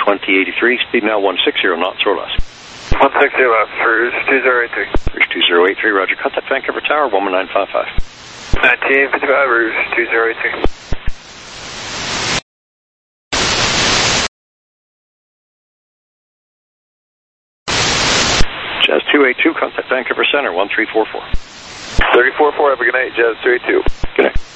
2083, speed now 160 knots or less. 160 left, cruise 2083. Cruise 2083, roger. Contact Vancouver Tower, 11955. 1955, Rouge 2083. Jazz 282, contact Vancouver Center, 1344. 344, have a good night, Jazz 282. Good night.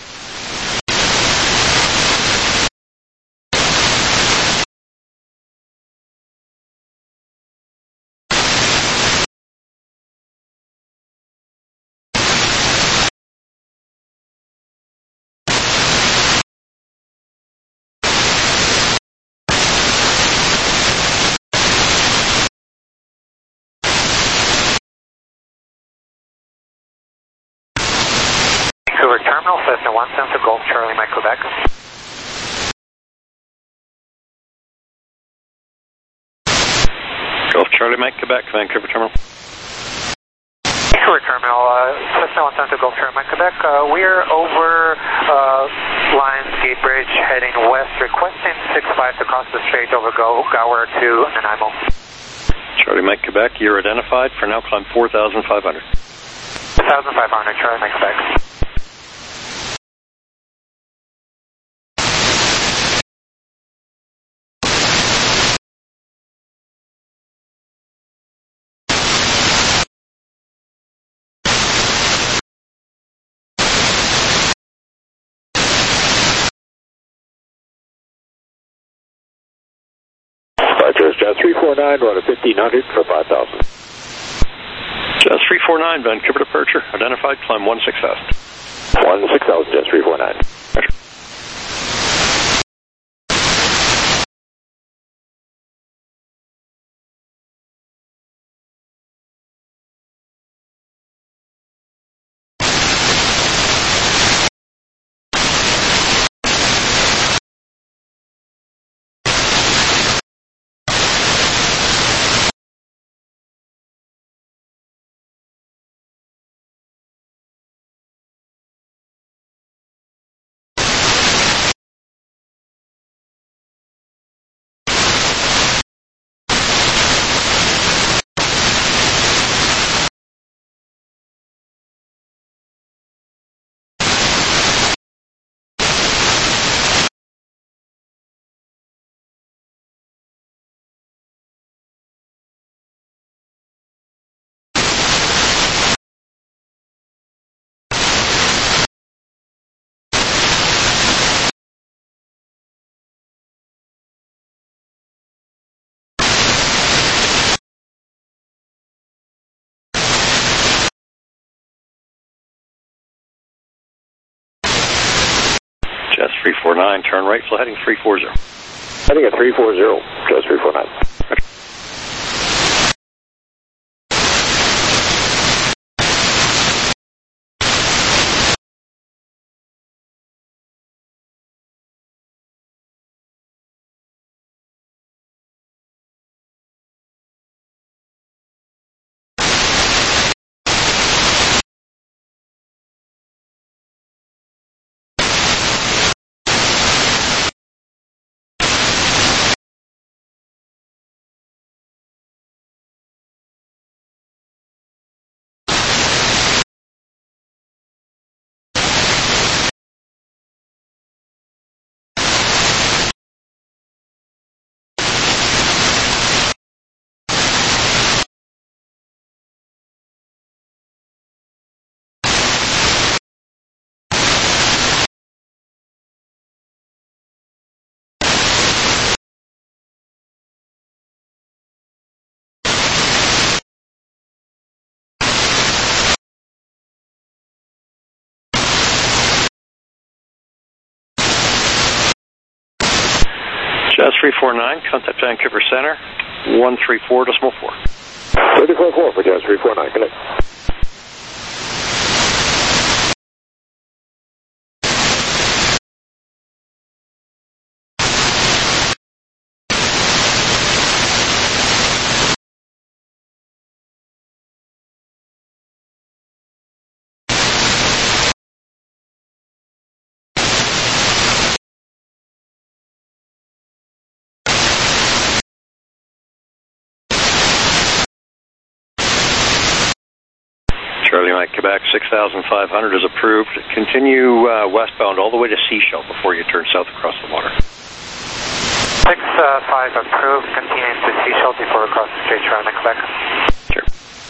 Vancouver Terminal, Cessna 17 Golf Charlie Mike Quebec. Golf Charlie Mike Quebec, Vancouver Terminal. Vancouver Terminal, Cessna 17 Golf Charlie Mike Quebec. We're over Lions Gate Bridge heading west, requesting 65 to cross the strait over Gower to Nanaimo. Charlie Mike Quebec, you're identified. For now, climb 4,500. 4,500, Charlie Mike Quebec. Jazz 349, run at 1500 for 5,000. Jazz 349, Vancouver departure, identified, climb 16,000. 16,000, Jazz 349. Roger. Jazz 349, turn right, flow heading 340. Heading at 340, Jazz 349. Roger. Jazz 349, contact Vancouver Center, 134.4. 344 for Jazz 349, good night. Charlie Mike, Quebec, 6,500 is approved. Continue westbound all the way to Seashell before you turn south across the water. 6-5 approved, continuing to Seashell before we cross the Strait surrounding Quebec. Sure.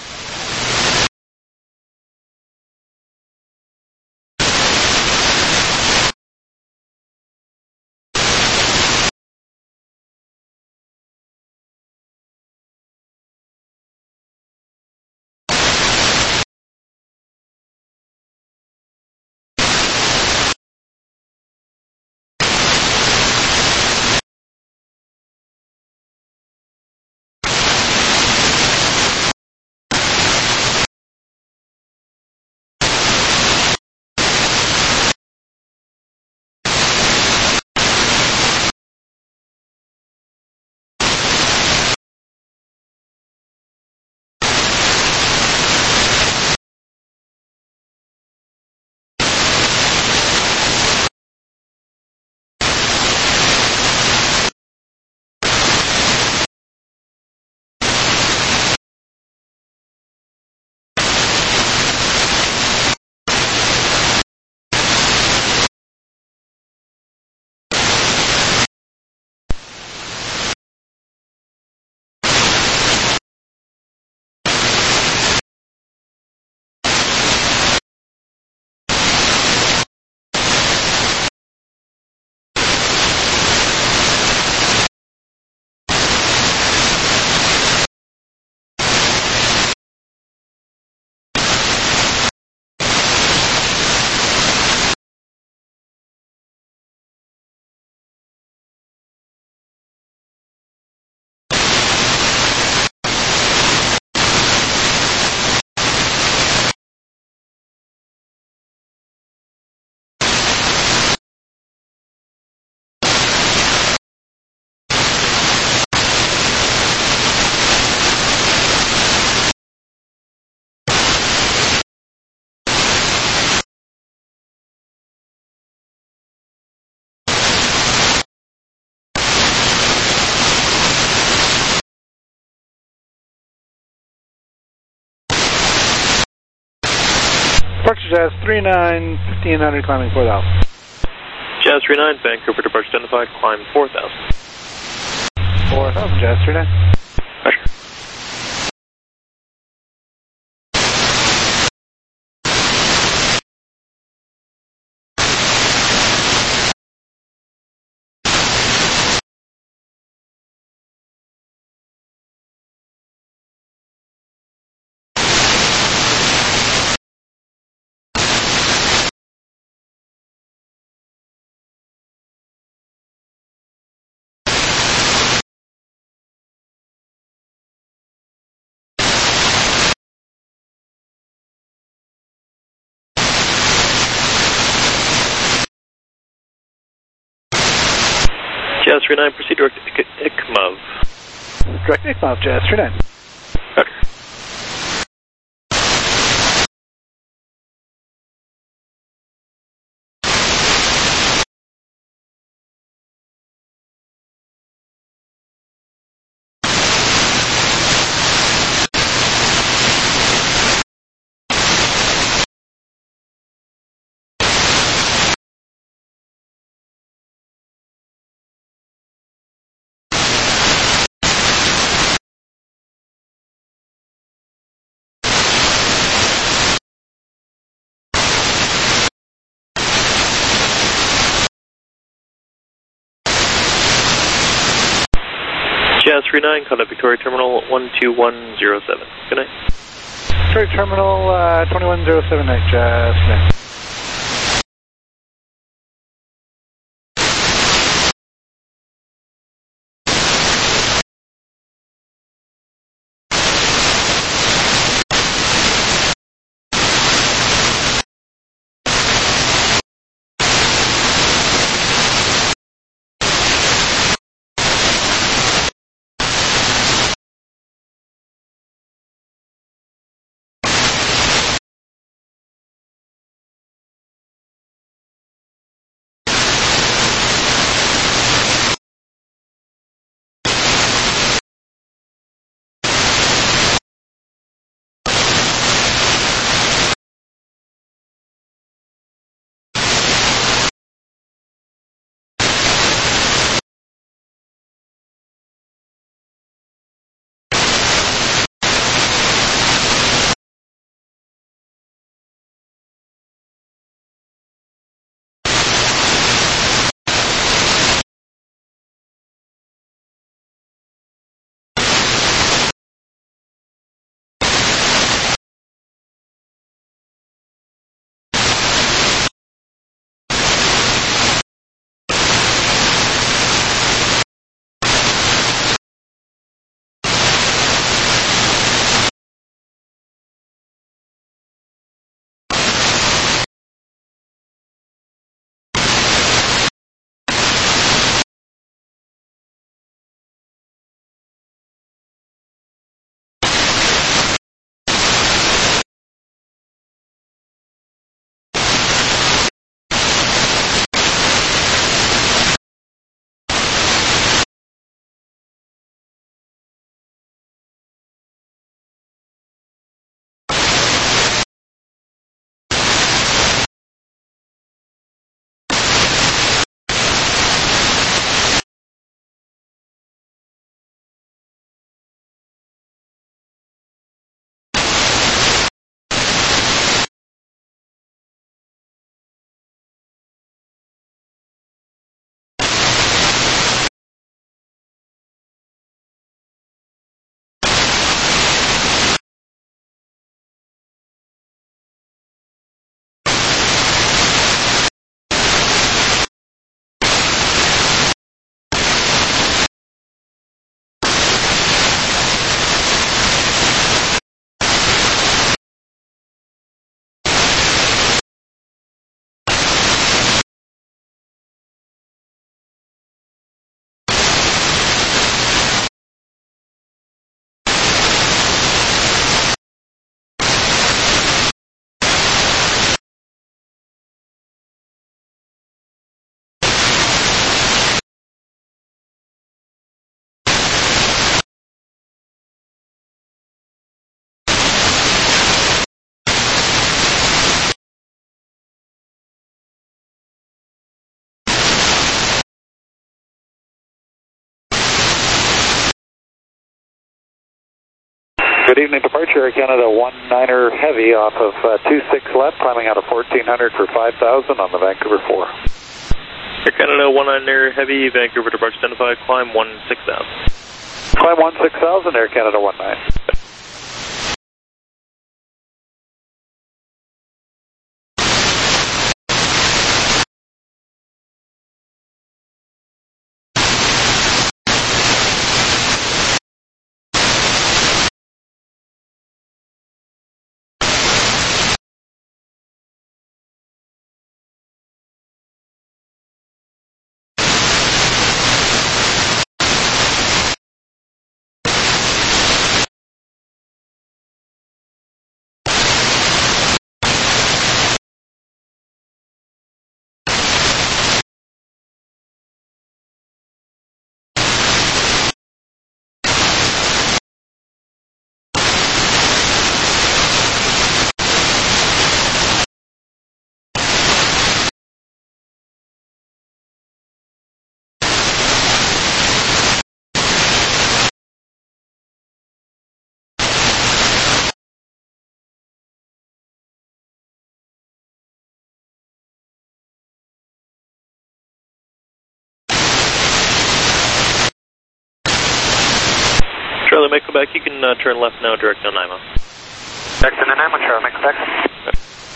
Departure Jazz 39, 1500 climbing 4000. Jazz 39, Vancouver departure identified, climb 4000. 4000, Jazz 39. Roger. Jazz 39, proceed direct ICMOV. Direct ICMOV, Jazz 39. Roger. Jazz 39, contact Victoria Terminal 12107. Good night. Victoria Terminal 2107, Jazz 39. Good evening, departure Air Canada 19er Heavy off of 26 left, climbing out of 1400 for 5,000 on the Vancouver 4. Air Canada 19er Heavy, Vancouver departure 10-5, climb 16,000. Climb 16,000, Air Canada 19. Charlie, make Quebec, you can turn left now, direct Nanaimo. Back to Nanaimo, Charlie, make Quebec.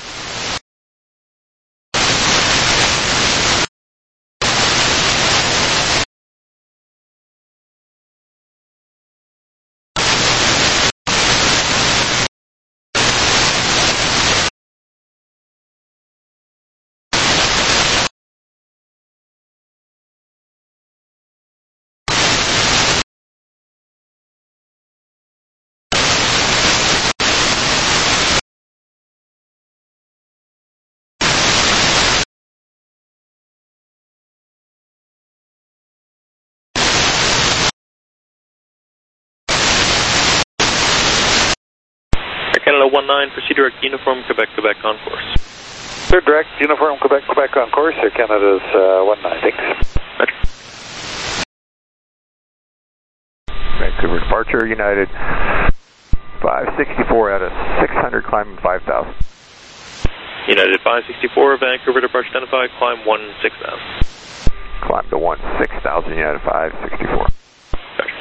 Canada 19, proceed direct uniform, Quebec, Quebec on course. Third direct uniform, Quebec, Quebec on course. Air Canada's 19, thanks. Roger. Vancouver departure, United 564 out of 600, climbing 5,000. United 564, Vancouver departure 10-5, climb 16,000. Climb to 16,000, United 564. Roger.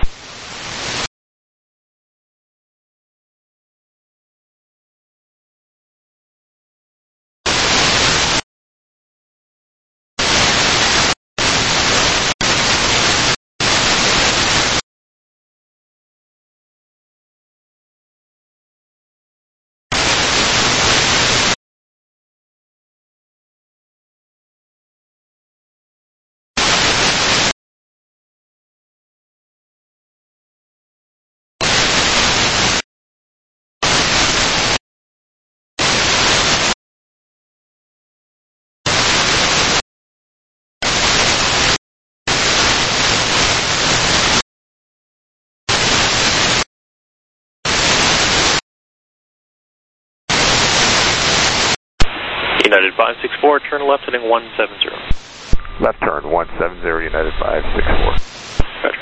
United 564, turn left heading 170. Left turn 170, United 564. Roger.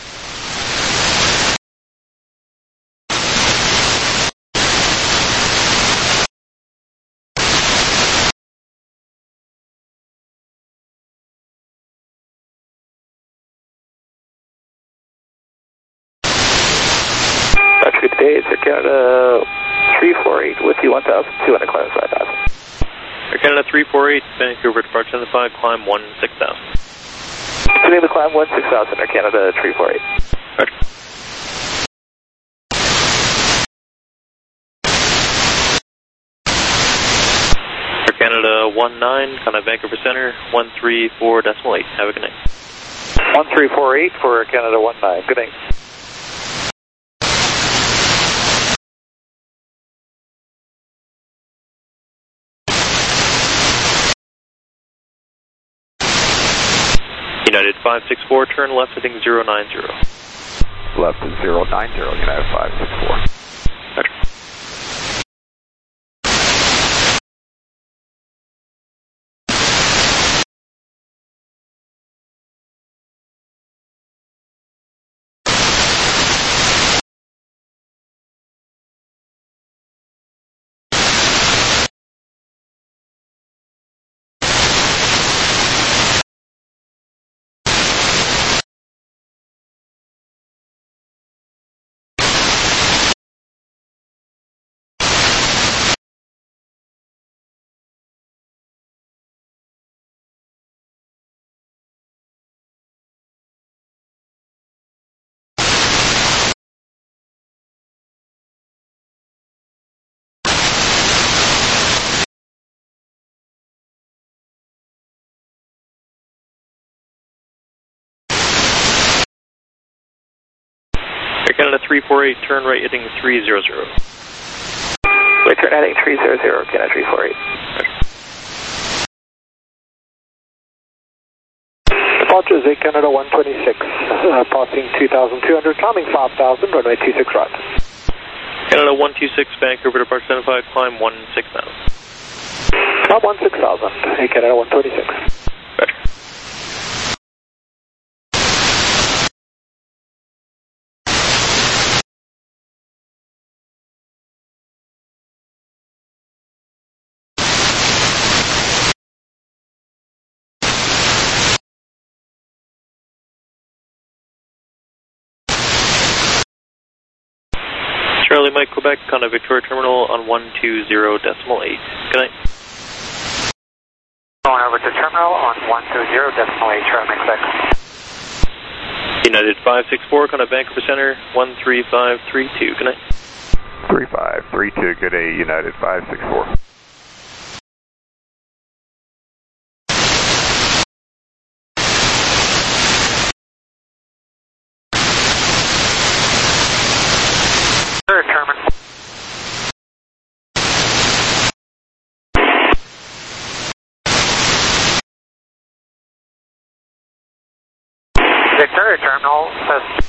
That's good day. It's Air Canada 348 with you 1,200, climb 5,000. Air Canada 348, Vancouver departure 10-5, climb 16,000. Continue to climb 16,000, Air Canada 348. Roger. Air Canada 19, kind of Vancouver Center, 134.8. Have a good night. 1348 for Air Canada 19. Good night. United 564, turn left heading 090. Left is 090, United 564. Canada 348, turn right heading 300. Right turn heading 300, Canada 348. Departure is 8 Canada 126, passing 2,200, climbing 5,000, runway 26 right. Canada 126, Vancouver departure identified, climb 16,000. Climb 16,000, 8 Canada 126. Roger. Charlie Mike, Quebec, Conda Victoria Terminal on 120.8. Good night. Going over to terminal on 120.8, Charlie Mike, Quebec. United 564, Conda Vancouver Center, 13532. Good night. 3532, good day, United 564. Terminal. Victoria Terminal says.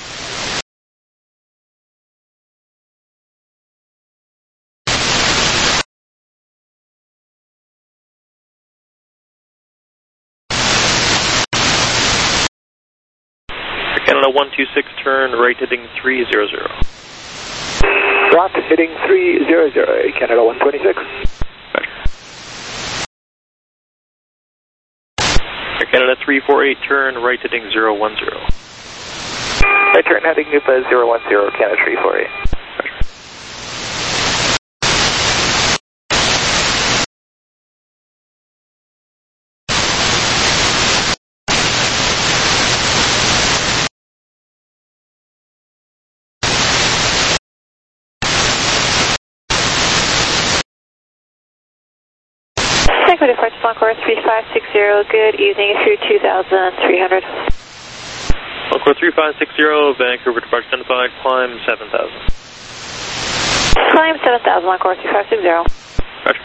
Canada 126, turn right heading 300. Right heading 300, Canada 126. Canada 348, turn right heading 010. Right turn heading 010, Canada 348. Vancouver departure Encore 3560, good evening through 2,300. Encore 3560, Vancouver departure identified, climb 7,000. Climb 7,000, Encore 3560. Roger.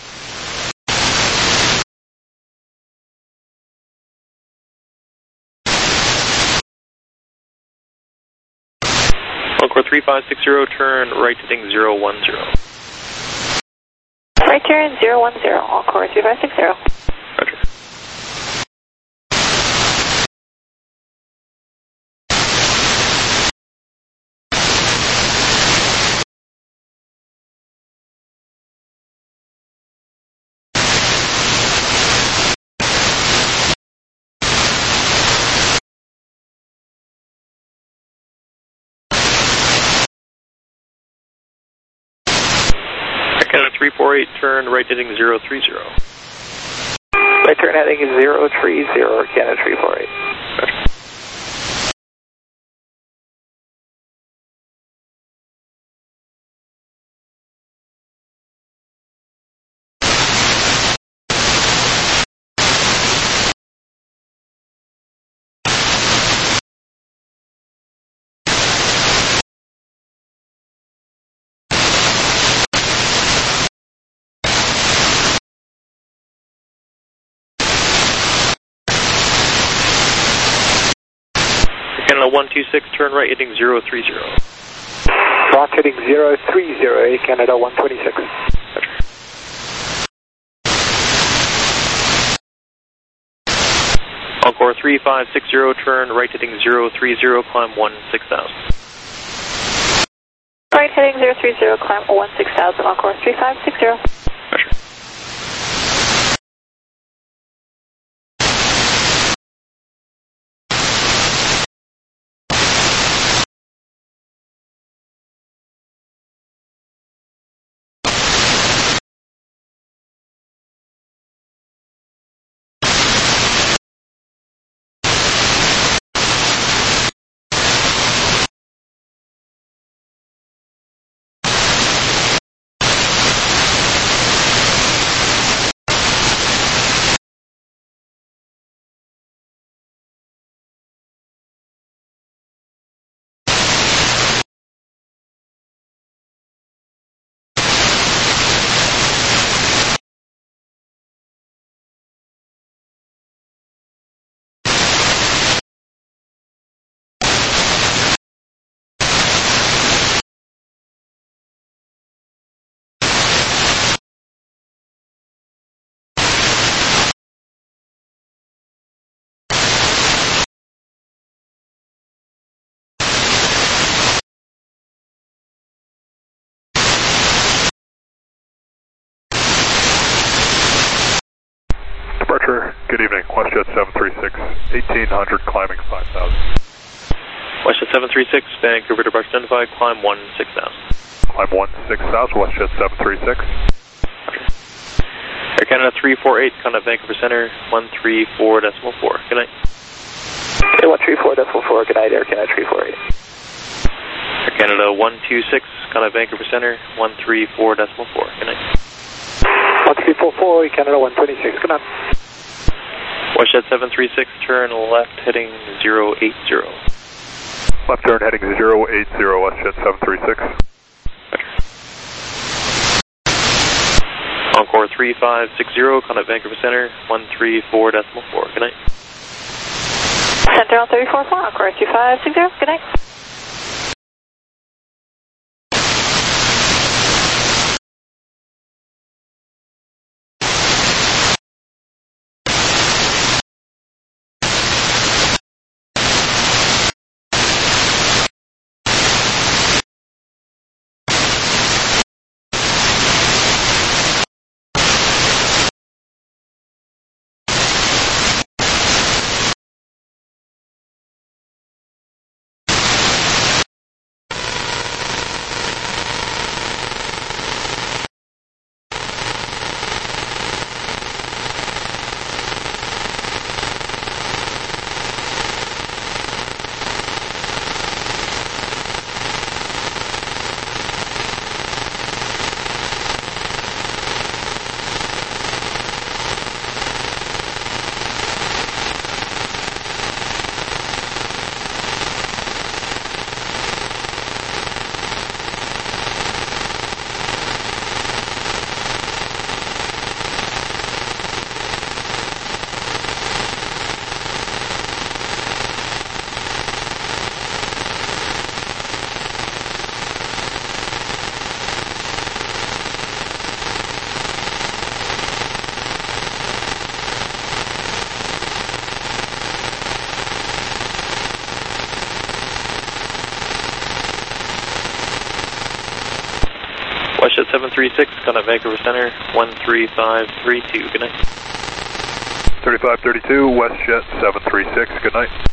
Encore 3560, turn right heading 010. Right turn 010, Encore 3560. Roger. Canada 348, turn right heading 030. Right turn heading 030, Canada 348. Roger. Canada 126, turn right heading 030. Right heading 030, Canada 126. Roger. Encore 3560, turn right heading 030, climb 16,000. Right heading 030, climb 16,000, Encore 3560. Roger. evening. WestJet 736, 1800, climbing 5000. WestJet 736, Vancouver departure identified, climb 16,000. Climb 16,000, WestJet 736. Air Canada 348, contact Vancouver Center, 134.4. Good night. Okay, 134.4, good night, Air Canada 348. Air Canada 126, contact Vancouver Center, 134.4. Good night. 1344, Air Canada 126, good night. WestJet 736, turn left heading 080. Left turn heading 080, WestJet 736. Encore 3560, contact Vancouver Center, 134.4. Good night. Center on 344, Encore 2560, good night. WestJet 736, contact Vancouver Center, 13532. Good night. 3532, WestJet 736, good night.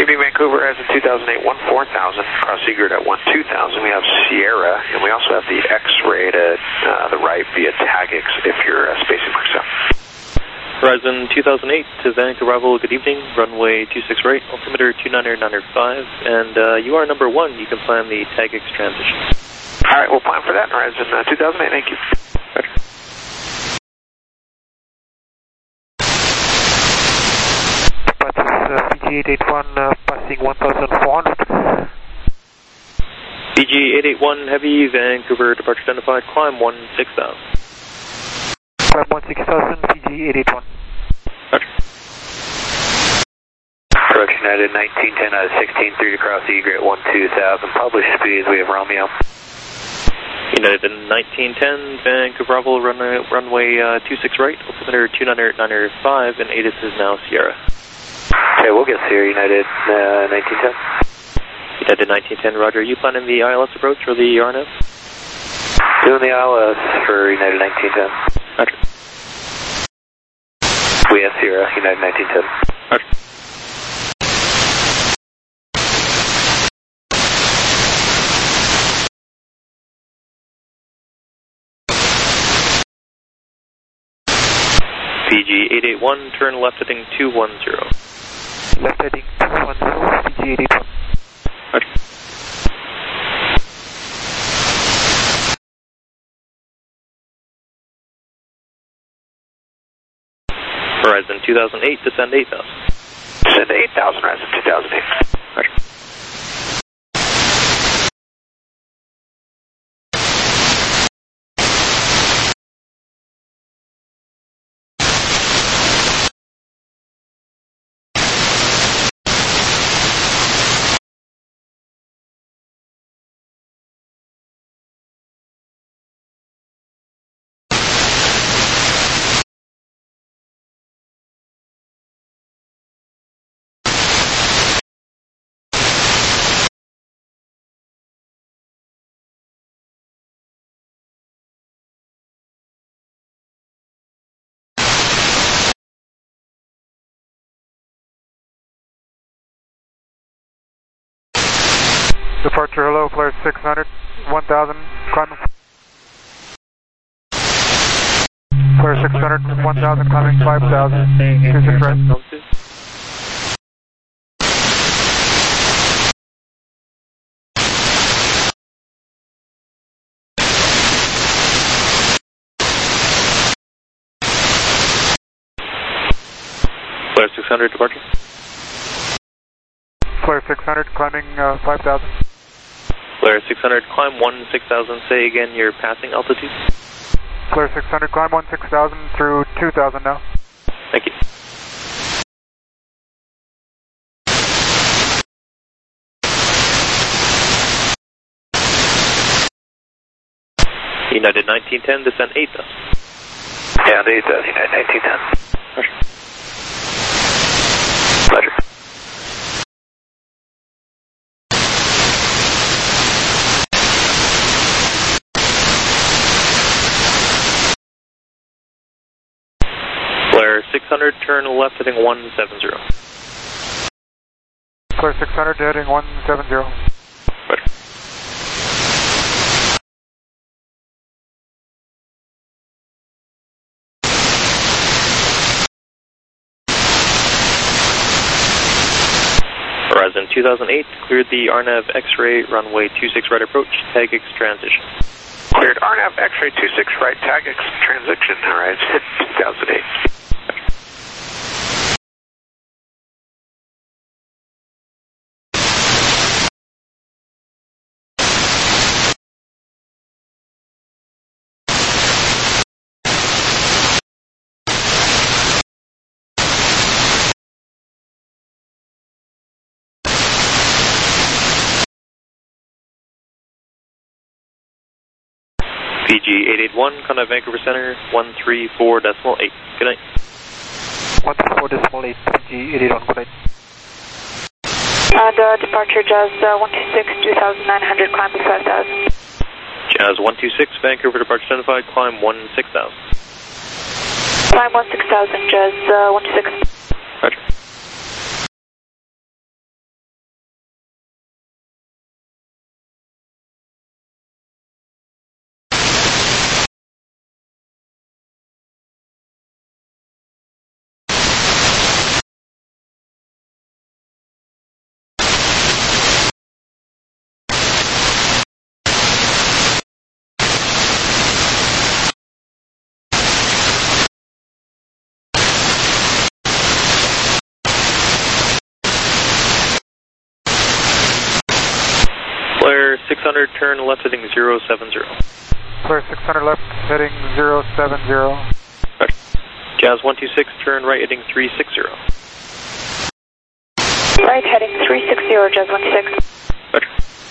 Evening Vancouver as in 2008, 14000, cross Egret at 12000. We have Sierra, and we also have the X-ray to the right via TAGX if you're spacing myself. Horizon 2008 to Vancouver arrival, good evening, runway 26 right, altimeter 29995, and you are number 1, you can plan the TAGX transition. Alright, we'll plan for that, Horizon 2008, thank you. Roger. PG881 passing 1400. PG881 Heavy, Vancouver departure identified, climb 16,000. Climb 16,000, PG881. Roger. Production United 1910 out of 1630 across Egret 12000. Published speeds, we have Romeo. United 1910, Vancouver arrival, runway 26 right, altimeter 29995, and ATIS is now Sierra. Okay, we'll get Sierra United 1910. United 1910, roger. Are you planning the ILS approach or the RNAV? Doing the ILS for United 1910. Roger. We have Sierra United 1910. Roger. PG881, turn left heading 210. Left heading 210, PG881. Roger. Horizon 2008, descend 8,000. Descend 8,000, Horizon 2008. Roger. Departure hello, flare 600, 1000, climbing. Flare 600, 1000, climbing 5000, 26 right. Flare 600, departure. Flare 600, climbing 5000. Flare 600, climb 16,000. Say again your passing altitude. Flare 600, climb 16,000 through 2000 now. Thank you. United 1910, descend 8,000. Yeah, 8,000, United 1910. Roger. Pleasure. Flare 600, turn left heading 170. Flare 600, heading 170. Roger. Horizon 2008, cleared the RNAV X-ray, runway 26 right approach, TAGX transition. Cleared RNAV X-ray 26 right, TAGX transition, Horizon 2008. PG881, contact Vancouver Center, 134.8. Good night. 134.8, PG881, good night. The departure Jazz 126, 2,900, climb 5,000. Jazz 126, Vancouver departure identified, climb 16,000. Climb 16,000, Jazz 126. Roger. Flare 600, turn left heading 070. Flare 600 left, heading 070. Roger. Jazz 126, turn right heading 360. Right heading 360, Jazz 126. Roger.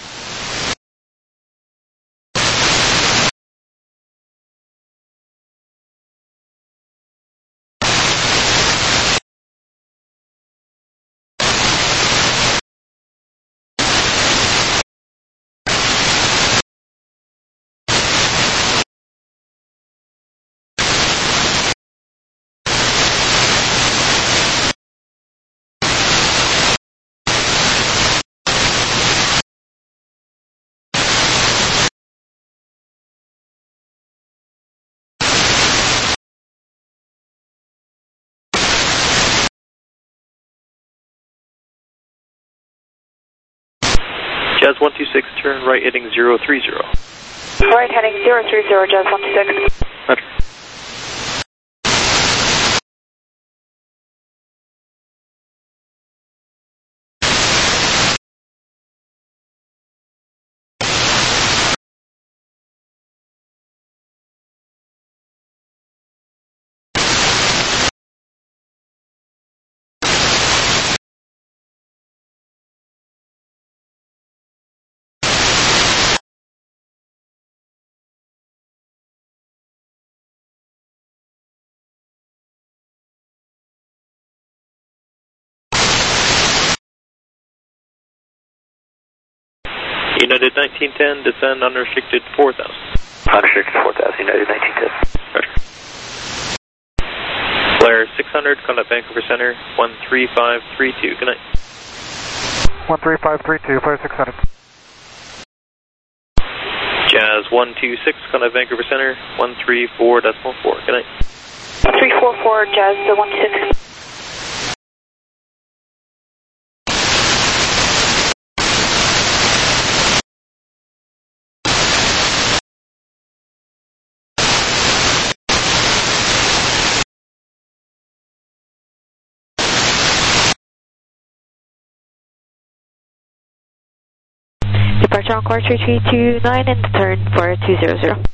Jazz 126, turn right heading 030. Right heading 030, Jazz 126. Roger. United 1910, descend unrestricted 4,000. Unrestricted 4,000, United 1910. Roger. Flare 600, contact Vancouver Center 13532. Good night. 13532, Flare 600. Jazz 126, contact Vancouver Center 134.4. Good night. 344, Jazz 126. Departure Encore 3329 and turn for 200.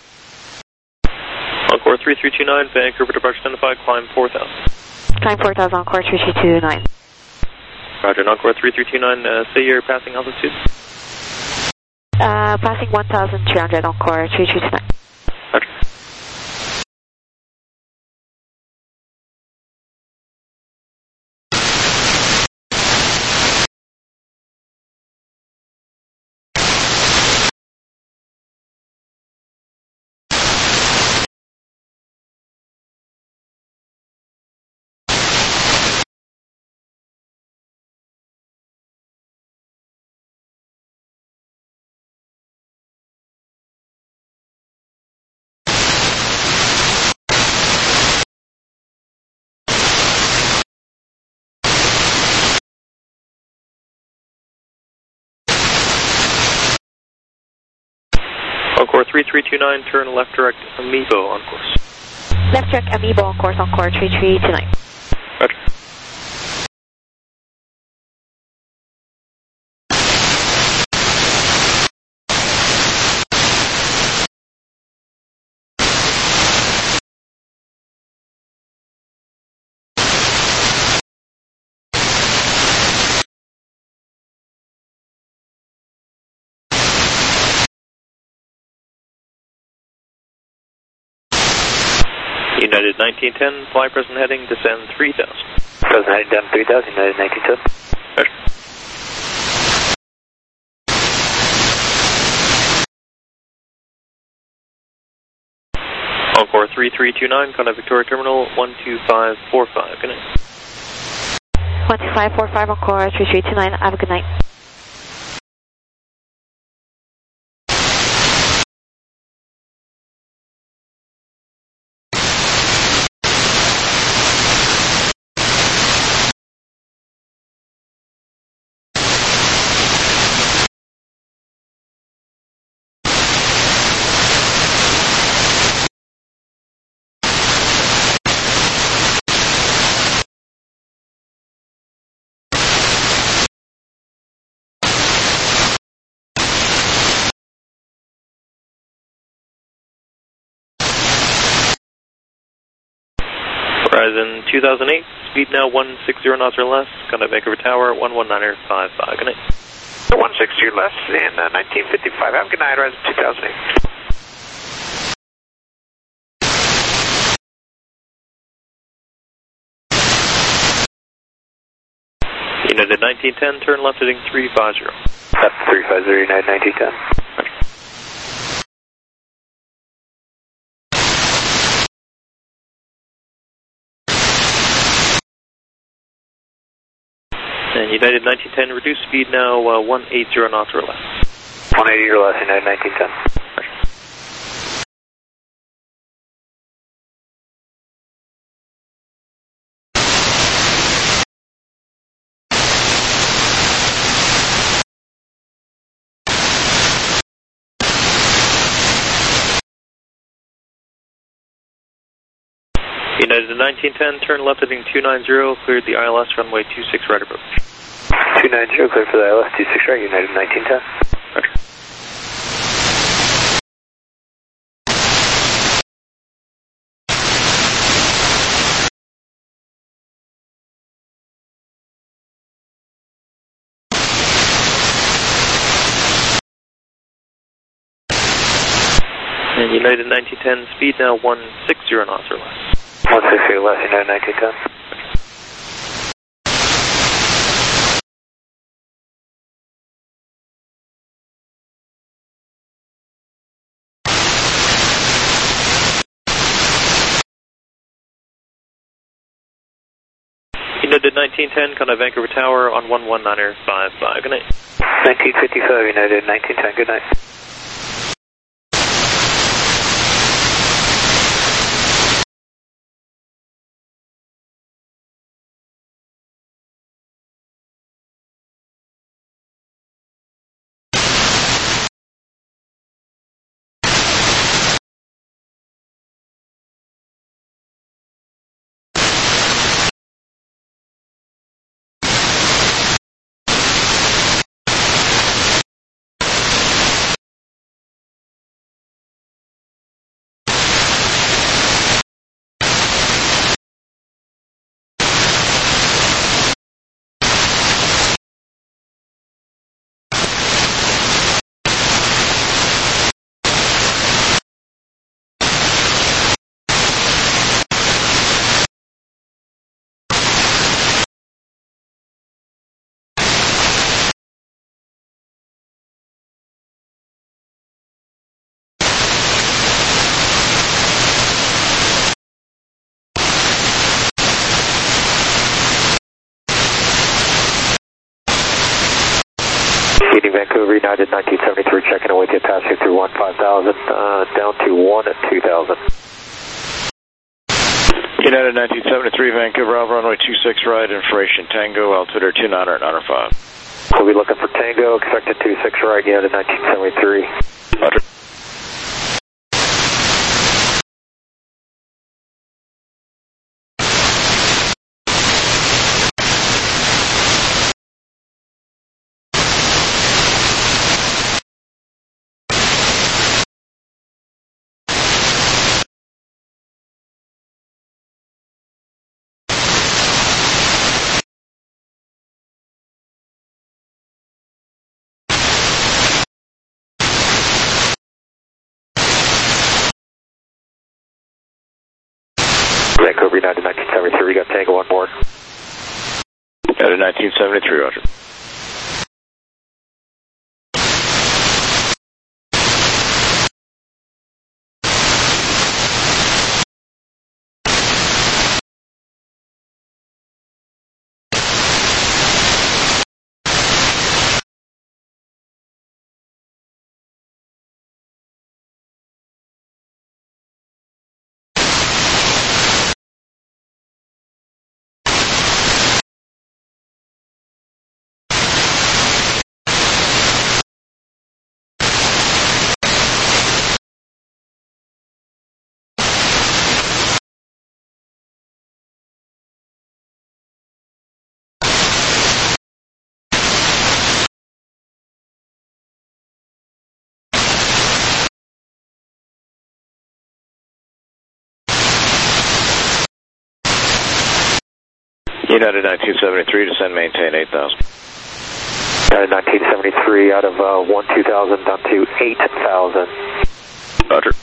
Encore 3329, Vancouver departure identified, climb 4,000. Climb 4,000, Encore 3329. Roger, Encore 3329, say your passing altitude. Passing 1,300, Encore 3329. Roger. Encore 3329, turn left direct Amiibo on course. Left direct Amiibo on course, Encore 3329. Roger. United 1910, fly present heading, descend 3,000. Present heading down 3,000, United 1910. Roger. Encore 3329, contact Victoria Terminal 12545. Good night. 12545, Encore 3329. Have a good night. Horizon 2008, speed now 160 knots or less, contact Vancouver Tower, 119.55. Good night. 160 or less in 1955. Have a good night, Horizon 2008. United 1910, turn left heading 350. That's 350, United 1910. And United 1910, reduce speed now 180 knots or less. 180 or less, United 1910. United 1910, turn left heading 290, cleared the ILS runway 26 right approach. 290, clear for the ILS 26 right, United 1910. Roger. And United 1910, speed now 160 knots or less. 160 or less, United 1910. United 1910, contact Vancouver Tower on 119.55. Good night. 1955, United 1910, good night. Vancouver, United 1973, checking away to passing through 15000, down to 1 at 2000. United 1973, Vancouver, Alpha runway 26 right, information Tango, altimeter 29 at 905. We'll be looking for Tango, expected 26 right, United 1973. Roger. Vancouver, United 1973, we got Tango on board. United 1973, roger. United 1973, descend, maintain 8,000. United 1973 out of 12,000 down to 8,000. Roger.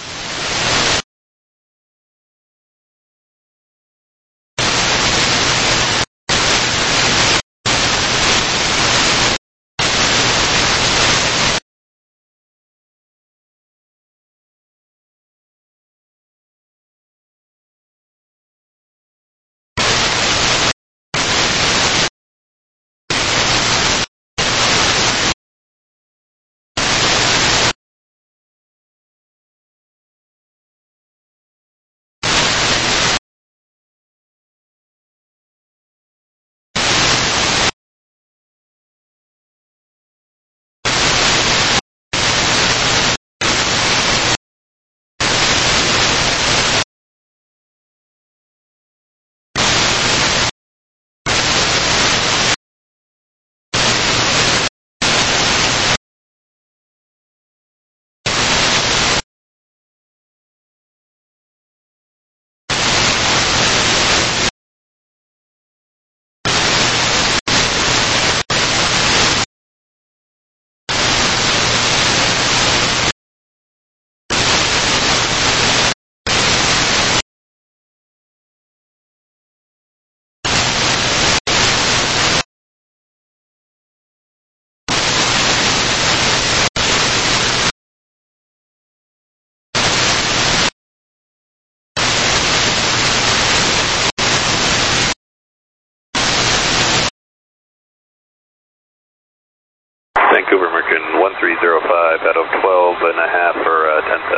Vancouver American 1305 out of 12 and a half for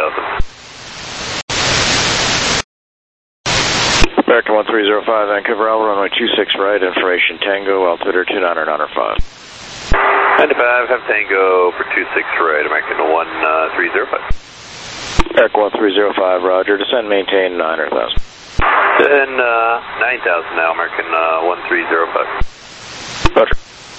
10,000. American 1305, Vancouver, Alpha, runway 26 right, information Tango, altimeter 2995. 95, have Tango for 26 right, American 1305. American 1305, roger, descend, maintain 900,000. Then 9,000 now, American 1305. Roger.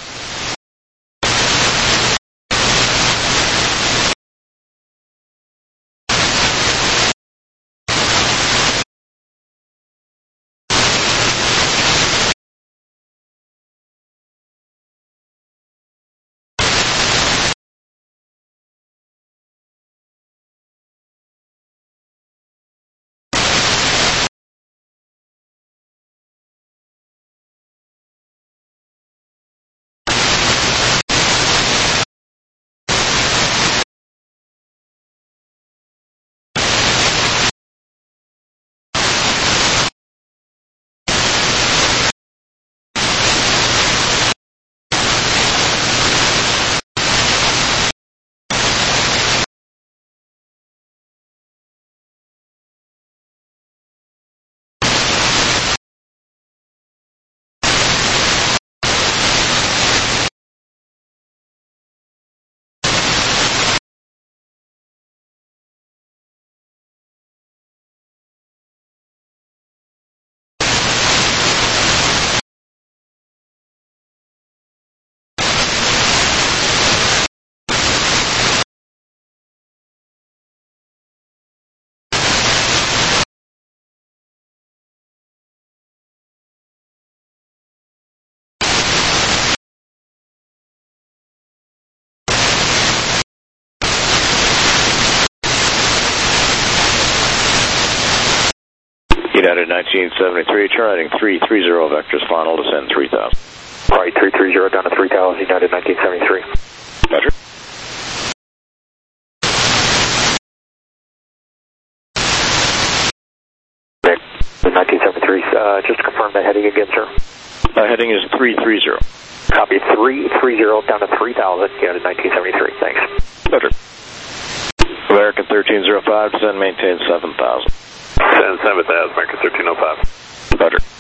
United 1973, turning 330 vectors, final descend 3,000. Right, 330 down to 3,000, United 1973. Roger. The 1973, just to confirm that heading again, sir. Heading is 330. Copy, 330 down to 3,000, United 1973, thanks. Roger. American 1305, descend, maintain 7,000. Descend 7,000, American 1305. Roger.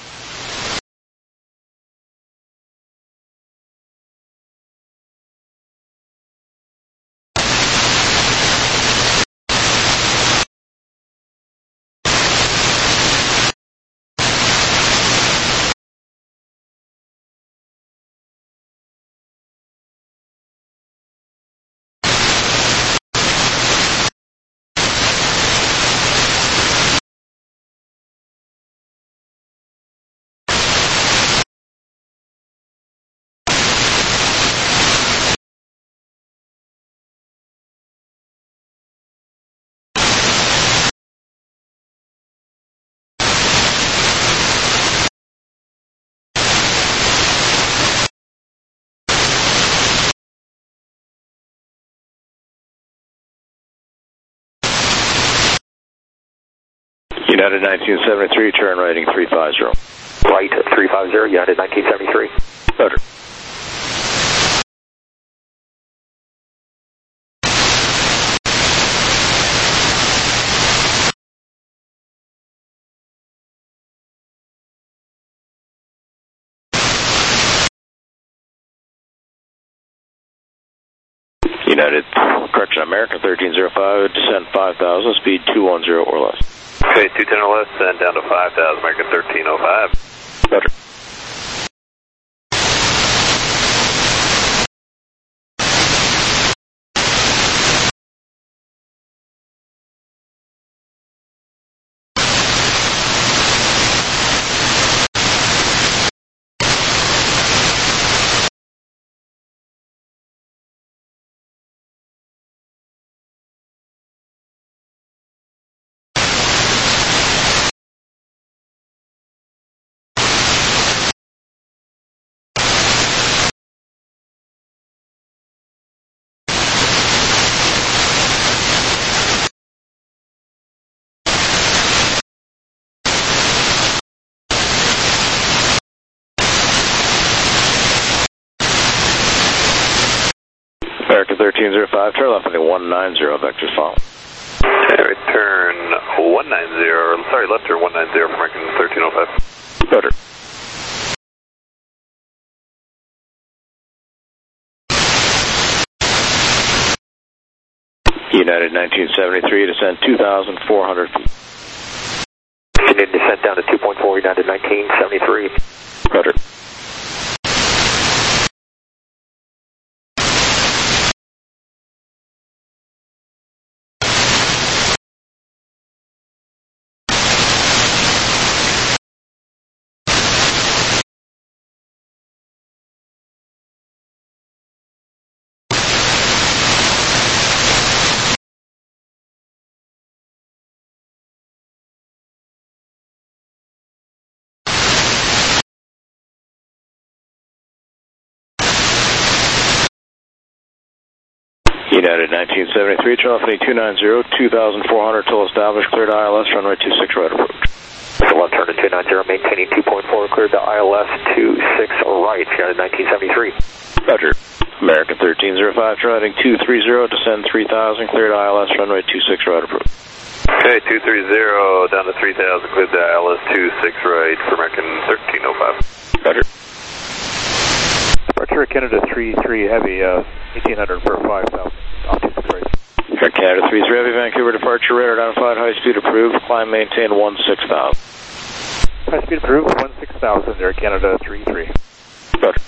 United 1973, turn rating 350. Right, 350, United 1973. Roger. United, correction, American 1305, descend 5,000, speed 210 or less. Okay, 210 or less, then down to 5,000, American 1305. Roger. American 1305, turn left heading 190, vectors follow. Okay, return 190, sorry, left turn 190 for American 1305. Roger. United 1973, descend 2,400 feet. Continue descent down to 2.4, United 1973. Roger. United 1973, turn left heading 290, 2,400 till established, cleared ILS, runway 26 right approach. So left turn to 290, maintaining 2.4, cleared to ILS 26 right, United 1973. Roger. American 1305, turn heading 230, descend 3,000, cleared ILS, runway 26 right approach. Okay, 230, down to 3,000, cleared to ILS 26 right for American 1305. Roger. Departure Canada 33 Heavy, 1800 for 5,000, off 26 right. Air Canada 33 Heavy, Vancouver departure, radar identified, high speed approved, climb maintain 16,000. High speed approved, 16,000, Air Canada 33. Roger.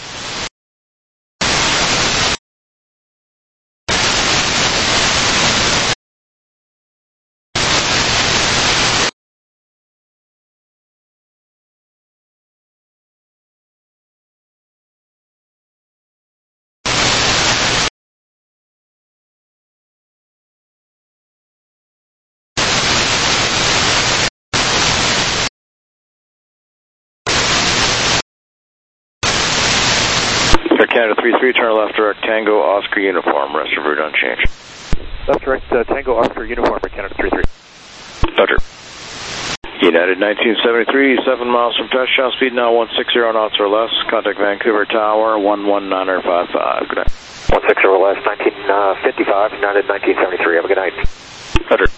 Air Canada 33, turn left direct Tango Oscar uniform, rest of route unchanged. Left direct Tango Oscar uniform, Air Canada 33. Roger. United 1973, 7 miles from touchdown, speed now 160 knots or less, contact Vancouver Tower 11955, good night. 160 or less, 1955, United 1973, have a good night. Roger.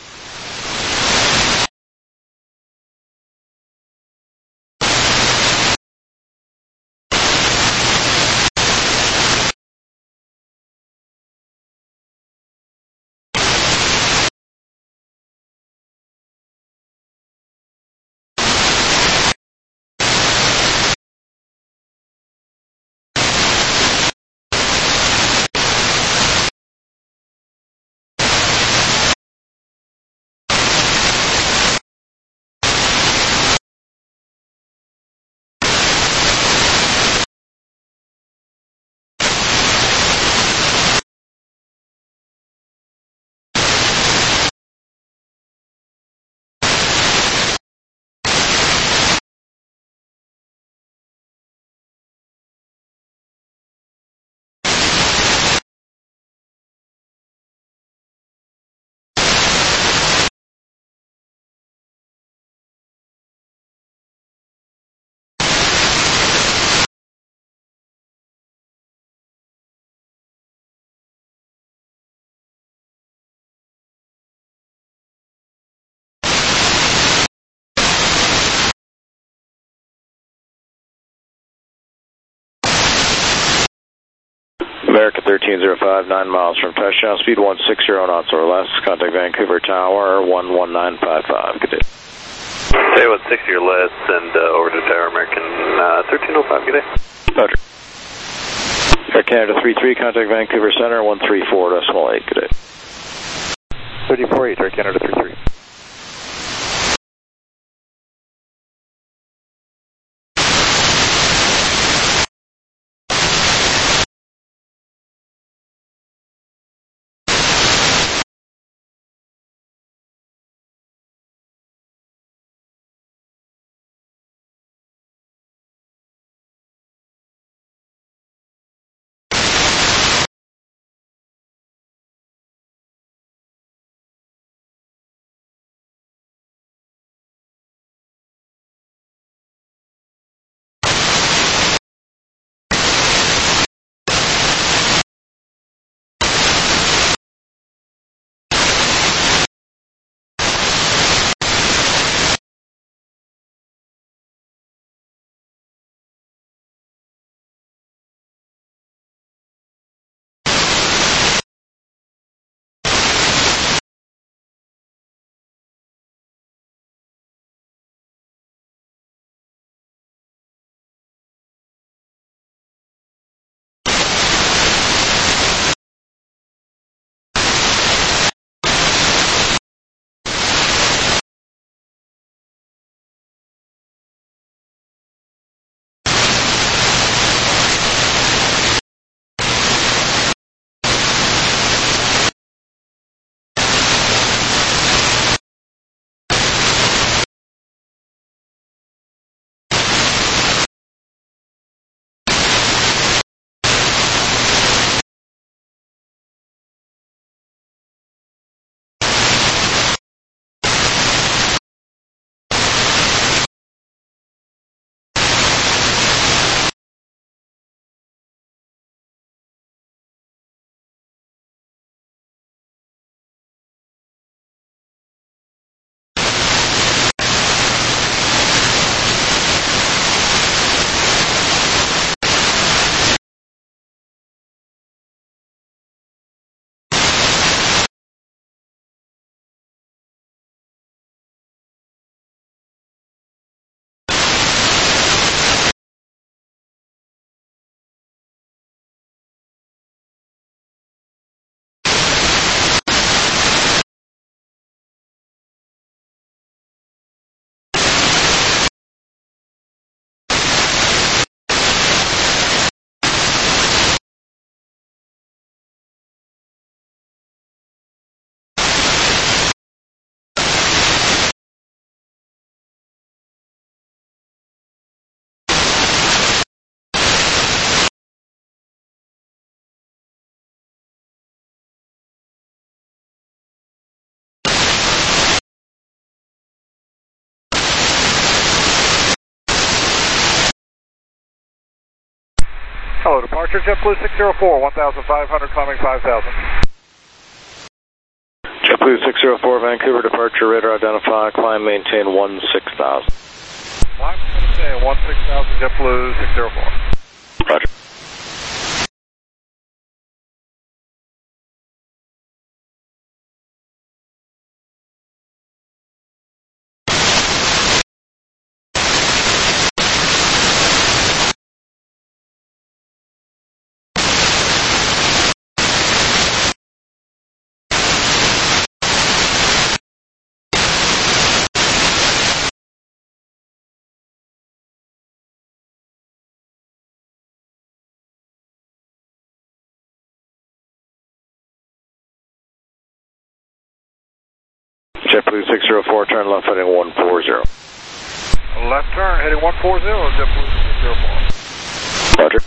American 1305, 9 miles from touchdown, speed 160 knots or less. Contact Vancouver Tower 11955. Good day. Say 160 or less, and over to Tower American 1305. Good day. Roger. Air Canada 33, contact Vancouver Center 134.8. Good day. 34-8, Air Canada 33. Hello, departure JetBlue 604, 1,500, climbing 5,000. JetBlue 604, Vancouver departure, radar identify, climb, maintain 16,000. Climb, maintain 16,000, JetBlue 604. Roger. JetBlue 604, turn left heading 140. Left turn, heading 140, JetBlue 604. Roger.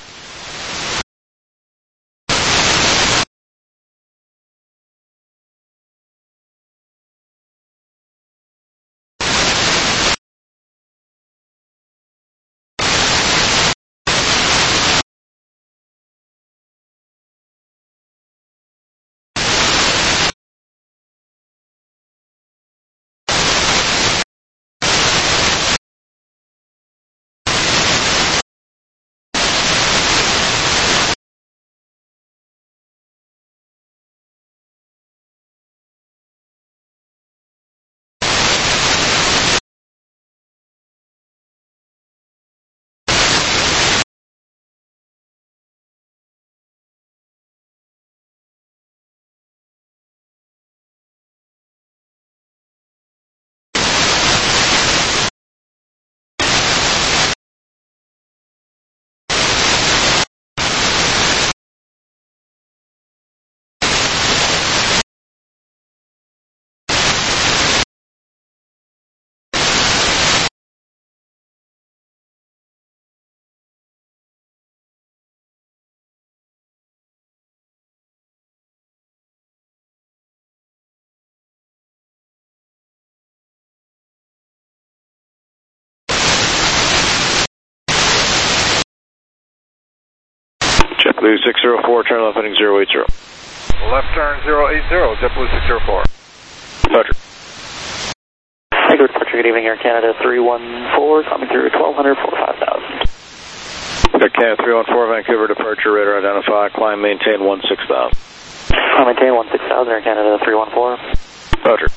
JetBlue 604, turn left heading 080. Left turn 080, JetBlue 604. Roger. Hey, good departure, good evening, Air Canada 314, coming through 1200 for 5000. Air Canada 314, Vancouver departure, radar identify, climb, maintain 16,000. Climb, maintain 16,000, Air Canada 314. Roger.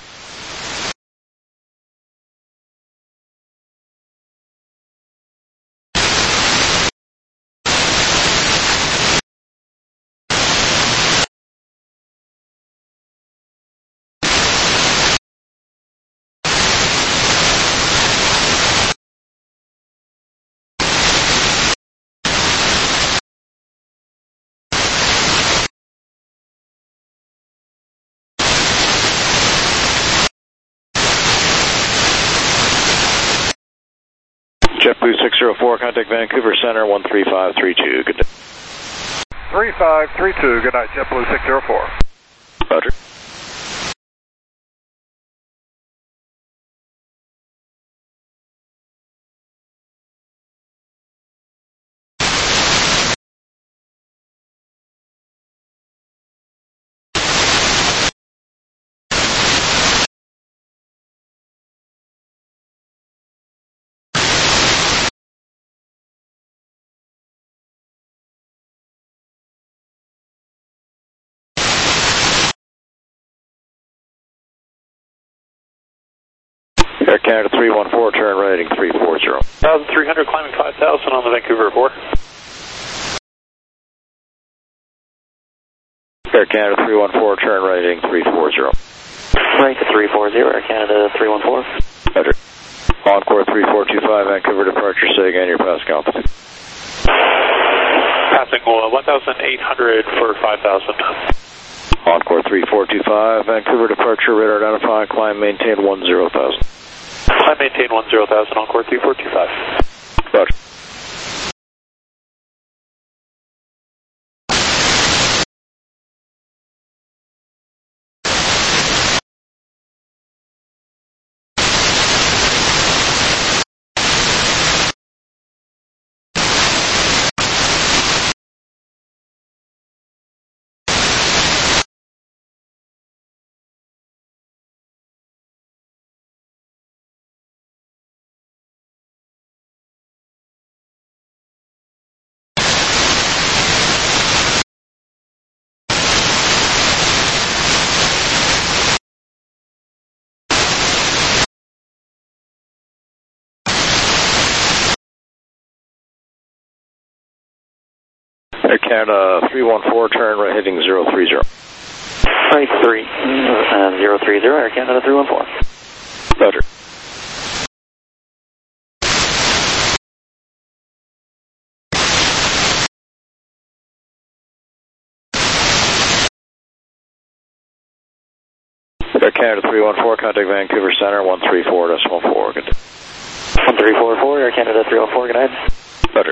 JetBlue 604, contact Vancouver Center 13532. Good day. 3532, good night, JetBlue 604. Roger. Air Canada 314, turn right heading 340. 1,300, climbing 5,000 on the Vancouver report. Air Canada 314, turn right heading 340. Right to 340, Air Canada 314. Roger. Encore 3425, Vancouver departure, say again your passing altitude. Passing 1,800 for 5,000. Encore 3425, Vancouver departure, radar identify, climb, maintain 10,000. Climb, maintain 10,000, Encore 3425. Roger. Air Canada 314, turn right heading 030. Right 3, 030, Air Canada 314. Roger. Air Canada 314, contact Vancouver Center 134.4. Good day. 1344, Air Canada 314, good night. Roger.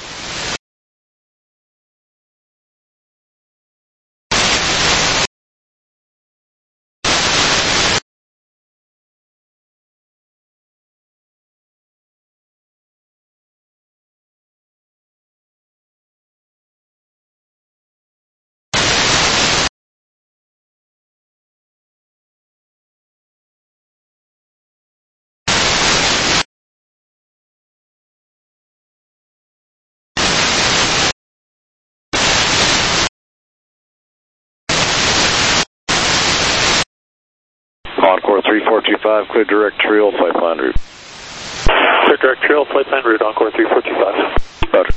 Encore 3425, clear direct trail flight plan route. Clear direct trail, flight plan route, Encore 3425. Roger.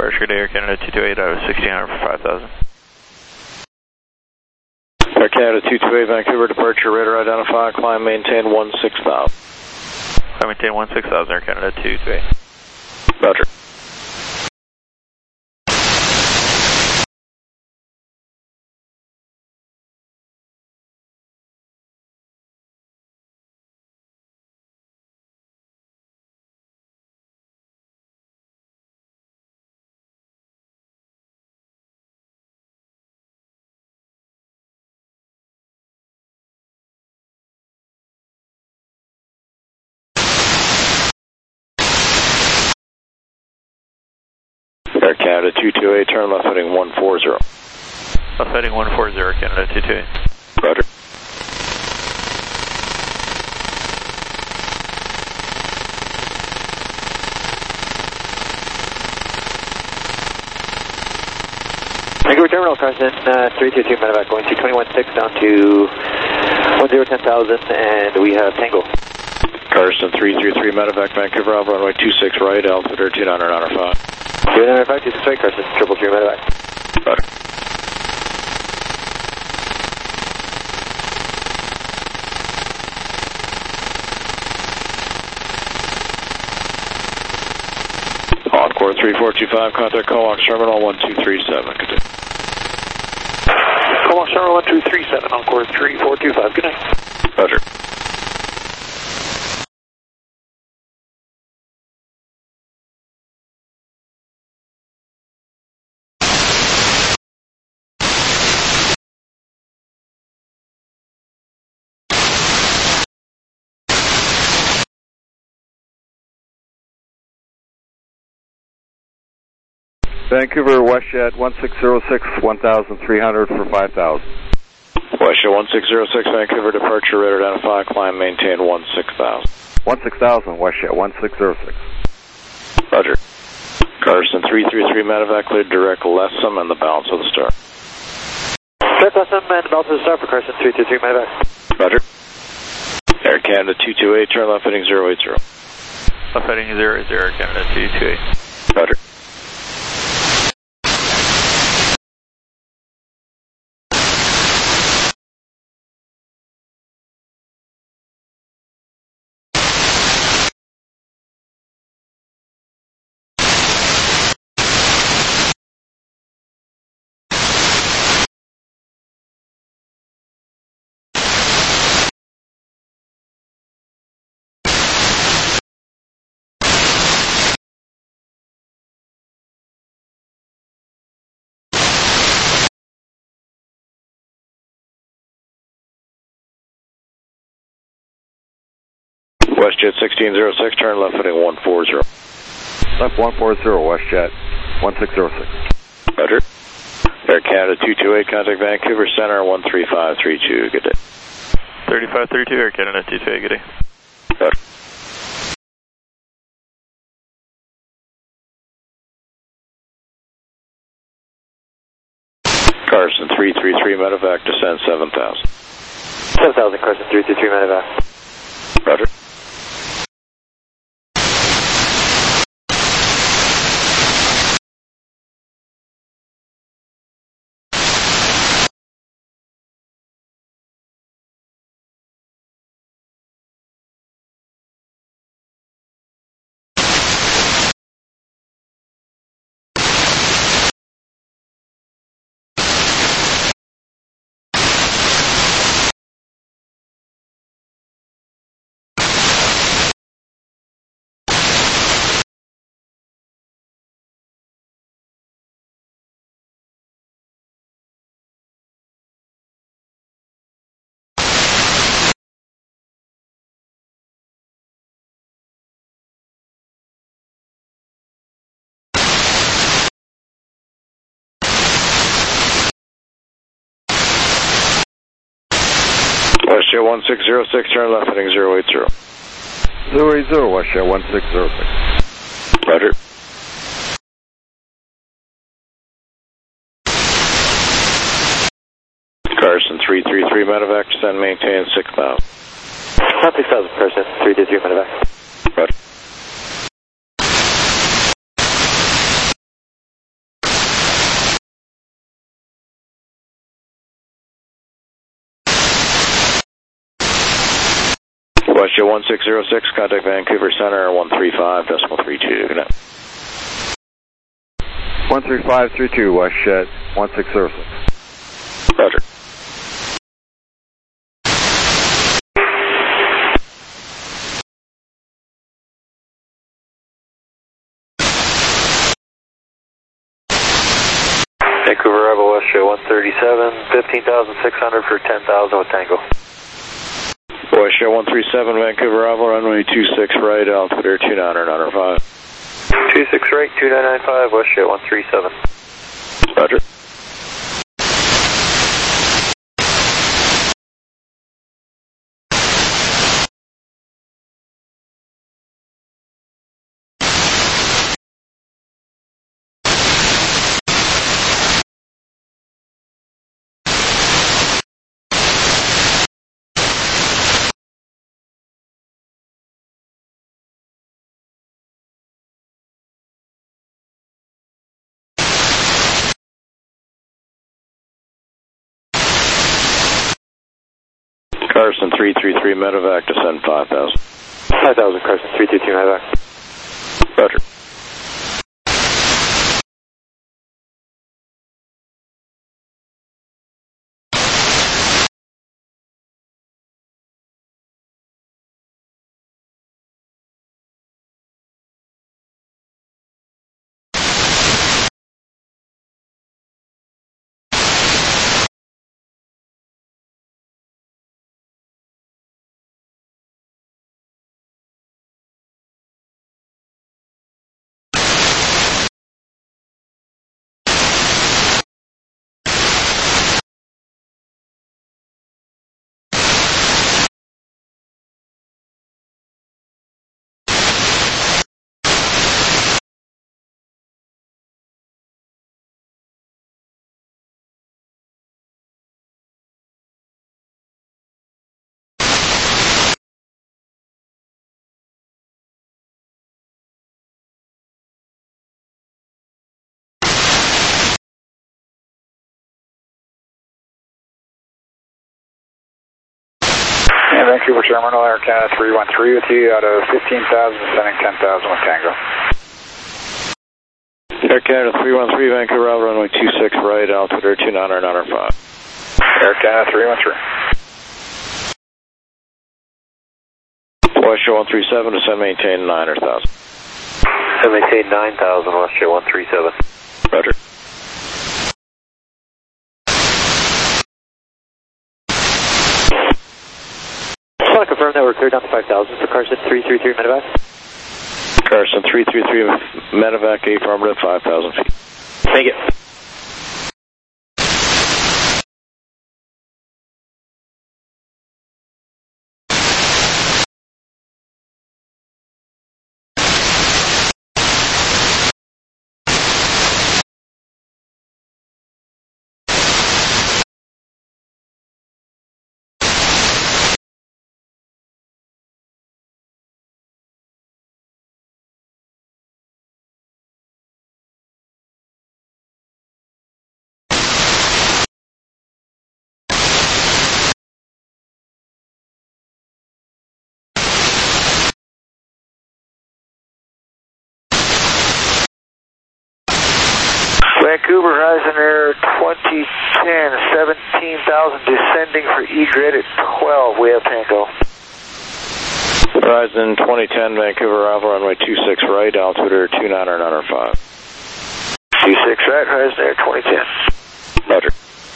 departure to Air Canada 228 out of 1600 for 5,000. Air Canada 228 Vancouver departure, radar identify, climb maintain 16,000. Climb maintain 16,000, Air Canada 228. Roger. Air Canada 228, turn left heading 140. Left heading 140, Air Canada 228. Roger. Vancouver Terminal, Carson, 322 medevac going to 21.6 down to 10,000, and we have Tango. Carson 333 medevac Vancouver, Alpha runway 26 right, altitude 2995. 2995, 26 right, Carson, 333 medevac. Roger. Encore 3425, contact Comox Terminal 1237, good day. Comox Terminal 1237, Encore 3425, good night. Roger. Vancouver WestJet 1606, 1,300 for 5,000. WestJet 1606, Vancouver departure, radar identify, climb maintain 16,000. 16,000, WestJet 1606. Roger. Carson 333 medevac, cleared direct Lessem and the balance of the star. Direct Lessem and the balance of the star for Carson 333 medevac. Roger. Air Canada 228, turn left heading 080. Left heading 080, Air Canada 228. Roger. WestJet 1606, turn left heading 140. Left 140, WestJet 1606. Roger. Air Canada 228, contact Vancouver Center 13532, good day. 3532, Air Canada 228, good day. Roger. Carson 333 medevac, descend 7,000. 7,000, Carson 333 medevac. Roger. WestJet 1606, turn left heading 080. 080, WestJet 1606. Roger. Carson 333 medevac, descend maintain 6,000. 6,000, Carson 333 medevac. Roger. WestJet 1606, contact Vancouver Center 135.32. Good night. 13532, WestJet 1606. Roger. Vancouver Rebel, WestJet 137, 15,600 for 10,000 with Tango. WestJet 137, Vancouver Rebel, runway 26 right, altitude 2995. 26 right, 2995, WestJet 137. Roger. Carson 333 medevac, descend 5,000. 5,000, Carson 322 medevac. Roger. Vancouver Terminal, Air Canada 313 with you out of 15,000, descending 10,000 with Tango. Air Canada 313, Vancouver Rebel, runway 26 right, altitude 2995. Air Canada 313. WestJet 137, descend maintain 9,000. Descend maintain 9,000, WestJet 137. Roger. Just want to confirm that we're cleared down to 5,000 for Carson 333 medevac. Carson 333 medevac, affirmative, 5,000 feet. Thank you. Vancouver Horizon Air 2010, 17,000 descending for E-grid at 12. We have Tango. Horizon 2010, Vancouver Rebel, runway 26 right, altitude 2995. 26 right, Horizon Air 2010. Roger.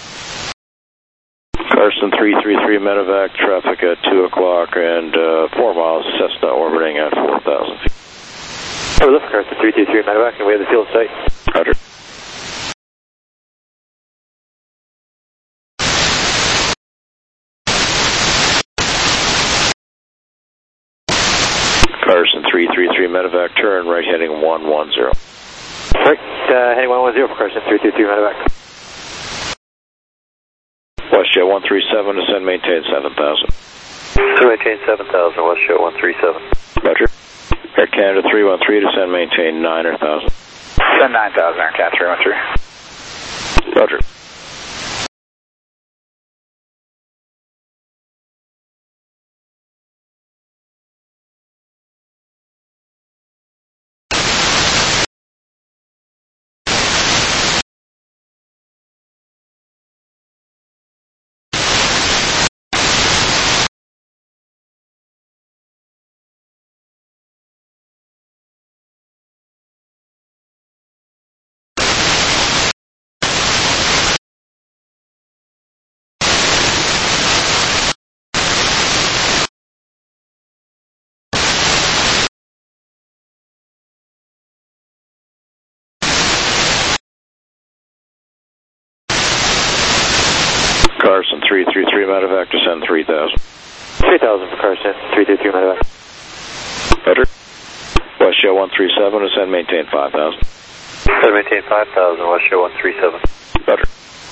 Carson 333 medevac, traffic at 2 o'clock and 4 miles, Cessna orbiting at 4,000 feet. We're looking for Carson 333 medevac, and we have the field site. Roger. Carson 333 medevac, turn right heading 110. Right, heading 110 for Carson 333 medevac. WestJet 137, descend maintain 7,000. So maintain 7,000, WestJet 137. Roger. Air Canada 313, descend maintain 9,000. Descend 9,000, Air Canada 313. Roger. Carson 333 medevac, descend 3,000. 3,000 for Carson, 333 medevac. Better. West Show 137, descend, maintain 5,000. Descend, maintain 5,000, West Show 137. Better.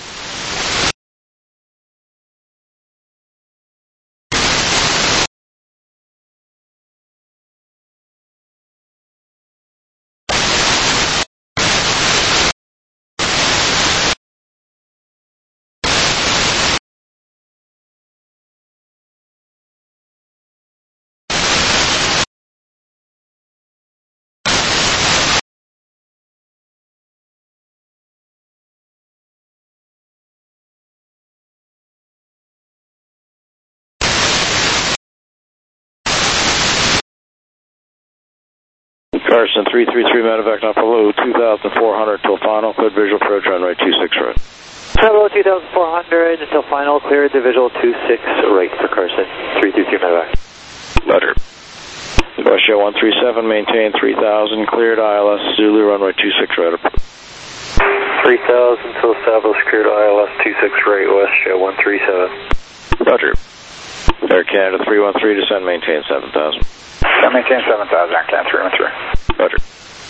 Carson 333 medevac, not below 2,400 till final, cleared visual approach runway 26 right. Below 2,400 until final, cleared the visual 26 right for Carson, 333 medevac. Better. West Show 137, maintain 3,000, cleared ILS, Zulu runway 26 right. 3,000 till established, cleared ILS 26 right, West Show 137. Roger. Air Canada 313, descend, maintain 7,000. Descend, maintain 7,000, Air Canada 313. Roger.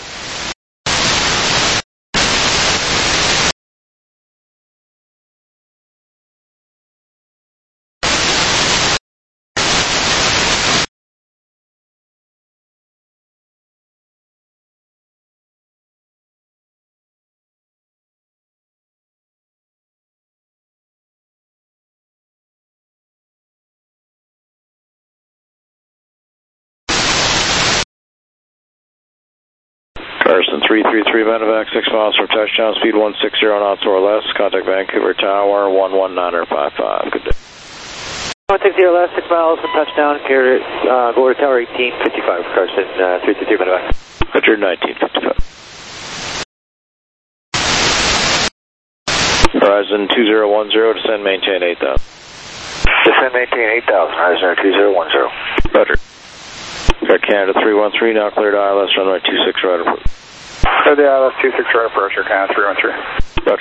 Carson 333 medevac, 6 miles from touchdown, speed 160 knots or less. Contact Vancouver Tower, 119.55. Good day. 160 or less, 6 miles from touchdown, clear, go to Tower 1855, Carson, 333 medevac. 119.55. Horizon 2010, descend, maintain 8,000. Descend, maintain 8,000, Horizon 2010. Roger. Air Canada 313, now cleared ILS runway 26 right approach. Cleared the ILS 26 right approach, Air Canada 313. Roger.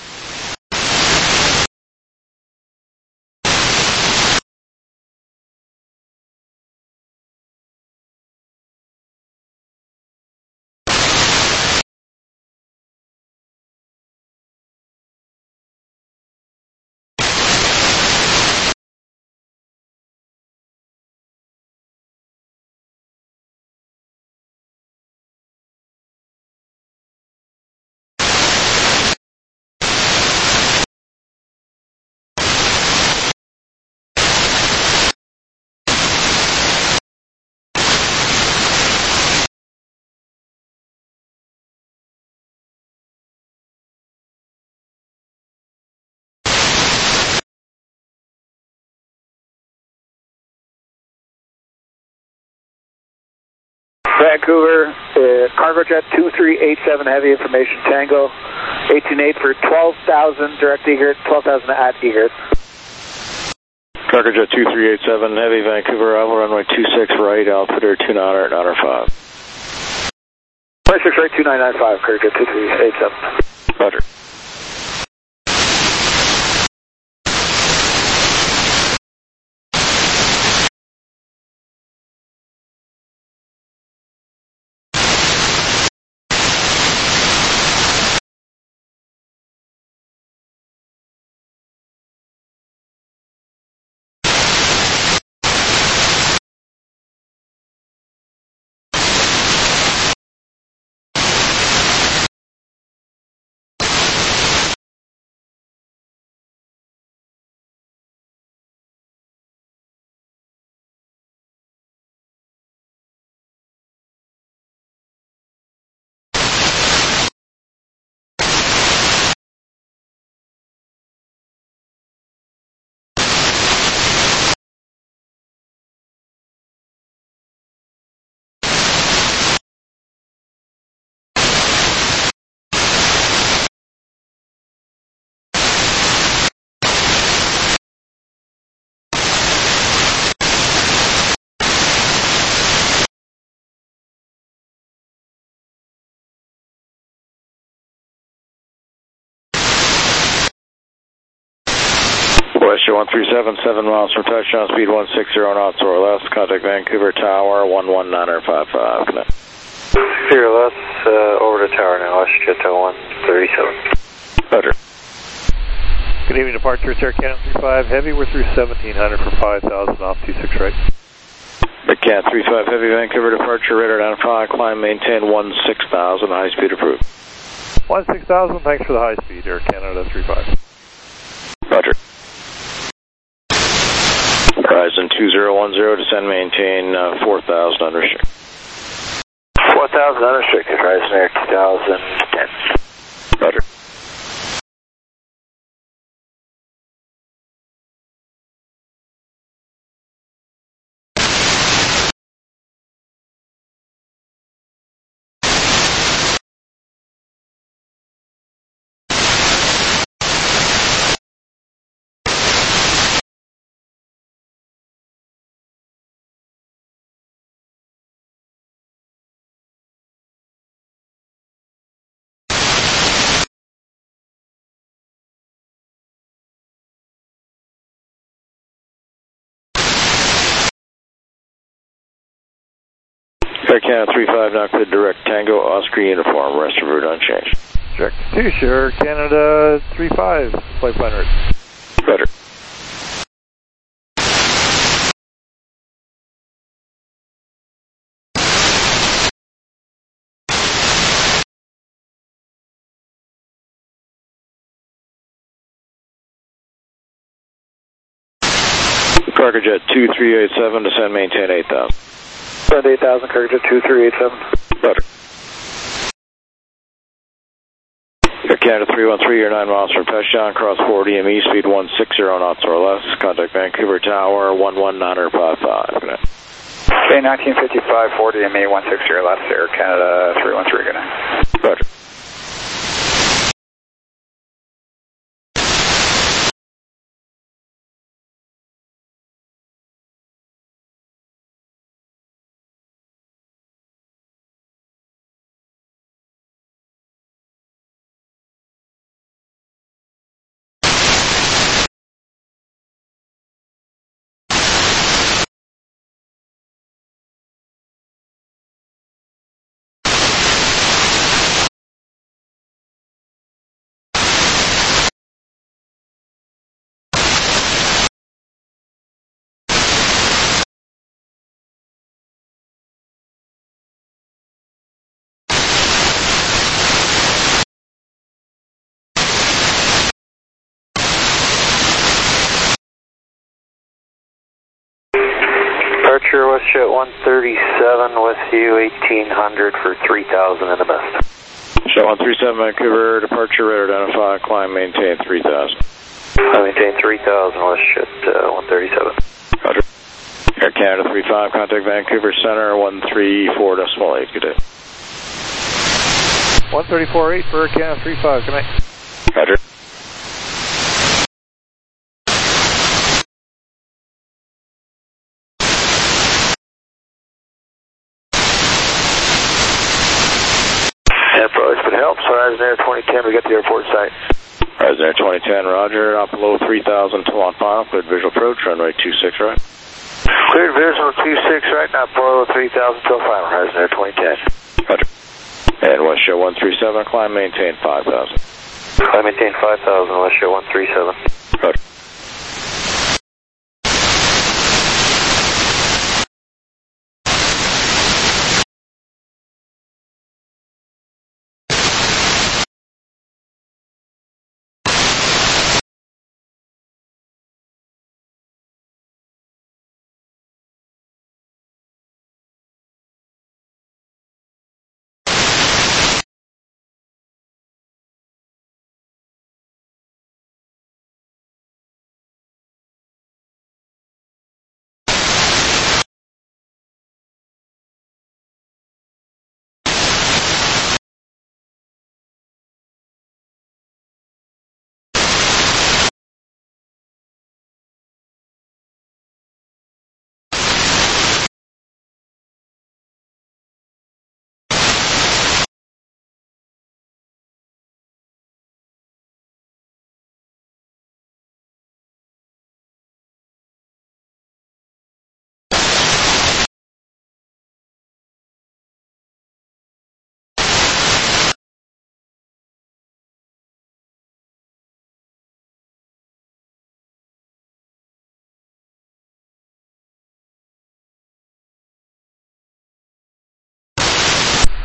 Vancouver, Cargo Jet 2387, heavy information, Tango, 188 for 12,000, direct egret, 12,000 at egret. Cargo Jet 2387, heavy Vancouver, Alpha runway 26 right, altimeter 29 or 5. 26 right, 2995, Cargo Jet 2387. Roger. Westjet 137, 7 miles from touchdown, speed 160 knots or less. Contact Vancouver Tower, 11955. Connect. 0 less, over to tower now, Westjet 137. Roger. Good evening, departure, Air Canada 35 Heavy. We're through 1700 for 5,000 off 26 right. McCann 35 Heavy, Vancouver departure, radar down 5, climb, maintain 16,000, high speed approved. 16,000, thanks for the high speed, Air Canada 35. Roger. Horizon 2010, descend, maintain 4,000 unrestricted. 4,000 unrestricted, Horizon Air 2010. Roger. Air Canada 35, now cleared direct Tango, Oscar uniform, rest of route unchanged. Direct to Air Canada 35, flight plan route. Roger. Cargojet 2387, descend, maintain 8,000. Descend 8,000, Cargojet 2387. Roger. Air Canada 313, you're 9 miles from touchdown, cross 40 DME, speed 160 knots or less. Contact Vancouver Tower, 11955. Connect. Okay, 1955, 40 DME, 160 or less, Air Canada 313, good night. Roger. Departure Westjet 137 with you, 1800 for 3,000 in the best. Jet 137 Vancouver, departure radar down 5, climb, maintain 3,000. I maintain 3,000 Westjet 137. Roger. Air Canada 35, contact Vancouver Center, 134.8, good day. 134.8 for Air Canada 35, good night. Roger. Horizon Air 2010, we got the airport site. Horizon Air 2010, roger. Up below 3,000 till on final. Cleared visual approach, runway 26 right. Cleared visual 26 right, now below 3,000 till final. Horizon Air 2010. Roger. And Westjet 137, climb, maintain 5,000. Climb, maintain 5,000, Westjet 137. Roger.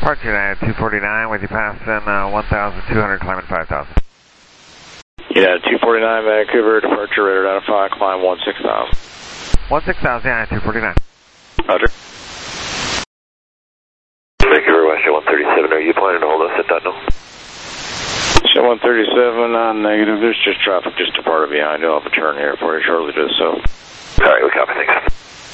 Departure United 249 with you passing 1,200, climbing 5,000. United 249, Vancouver, departure radar identify, climb 16,000. 16,000, United 249. Roger. Vancouver, West 137, are you planning to hold us at Dutno? Show 137, negative. There's just traffic just departed behind. You'll have a turn here for you shortly do so. Alright, we copy, thanks.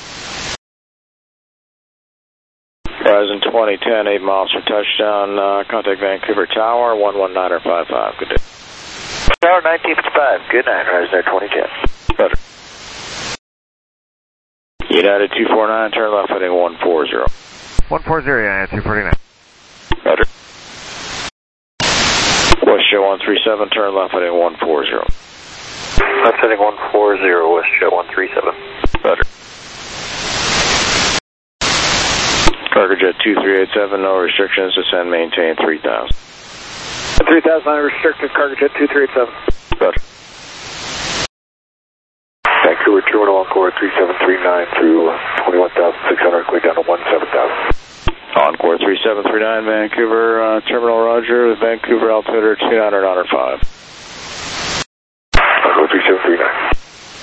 Horizon 2010, 8 miles from touchdown. Contact Vancouver Tower, 119.55. Good day. Tower 1955, good night, Horizon Air 2010. Roger. United 249, turn left heading 140. 140, United 249. Roger. West Jet 137, turn left heading 140. Left heading 140, West Jet 137. Roger. Cargo Jet 2387, no restrictions, descend, maintain 3,000. 3,000 unrestricted, Cargo Jet 2387. Roger. Vancouver Terminal Encore 3739 through 21,600, clear down to 17,000. Encore 3739, Vancouver, Terminal Roger, Vancouver altimeter 2900 honor 5. Encore 3739.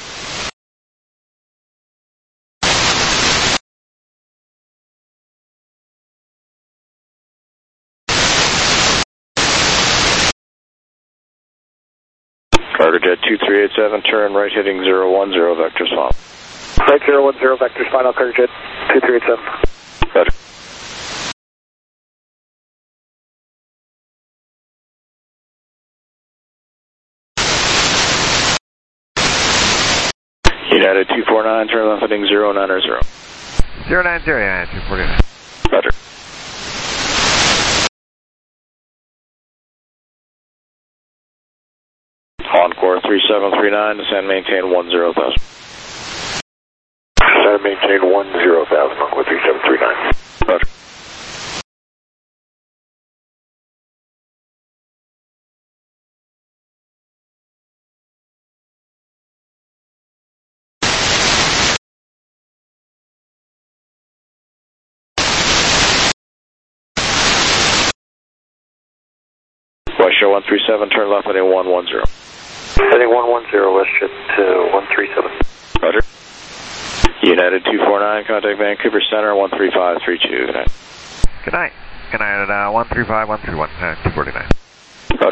Cargo Jet 2387, turn right heading 010, vector swamp. Right 010, vector final, Cargo Jet 2387. Roger. United 249, turn left heading 090. 090, United 249. Roger. Encore 3739, descend, maintain 10,000. Descend, maintain 10,000, Encore 3739. Roger. West Show 137, turn left heading 110. Heading 110, West Jet 137. Roger. United 249, contact Vancouver Center 13532. Good night. Good night. Good night at 135, 131, 249. Roger.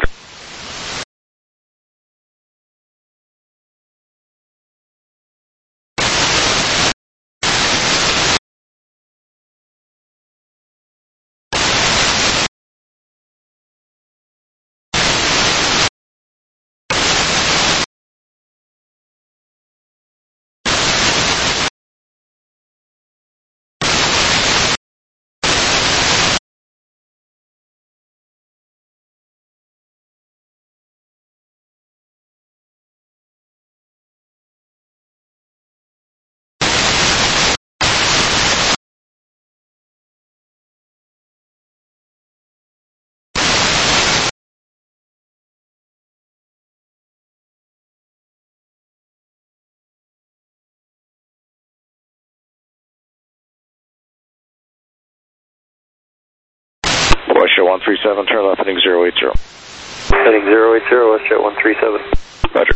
West Jet 137, turn left heading 080. Heading 080, West Jet 137. Roger.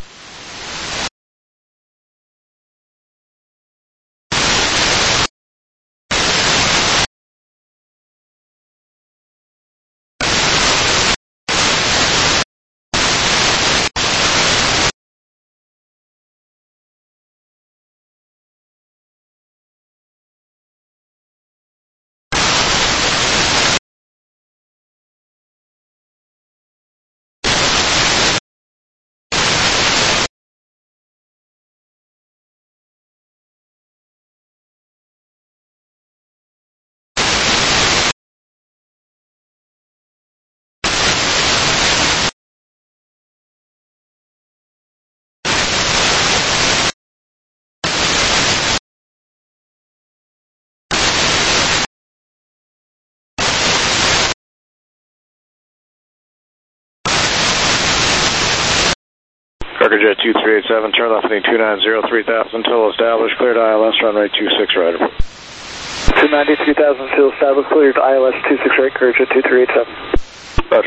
Cargo Jet 2387, turn left heading 290, 3000 until established, cleared ILS, runway 26 right. 290, 3000, fuel established, cleared ILS 26 right, courage at 2387. Roger.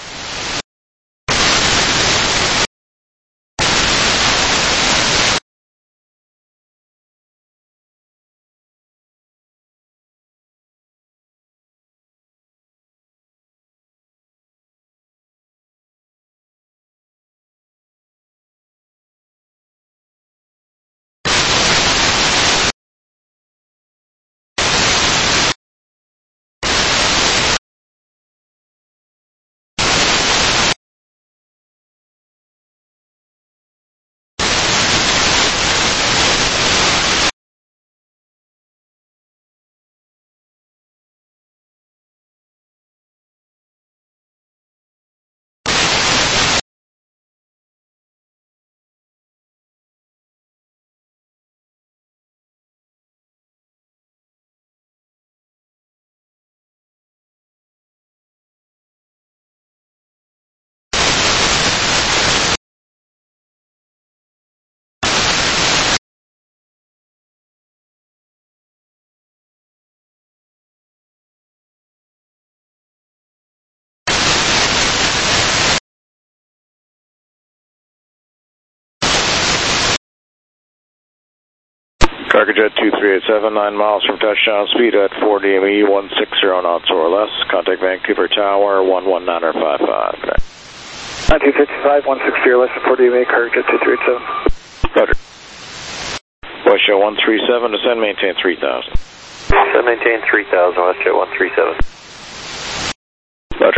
Cargojet 2387, 9 miles from touchdown, speed at 4 DME, 160 knots or less. Contact Vancouver Tower, 11955. 1955, 160 or less than 4 DME, Cargojet 2387. Roger. WestJet 137, descend, maintain 3000. Descend, maintain 3000, WestJet 137. Roger.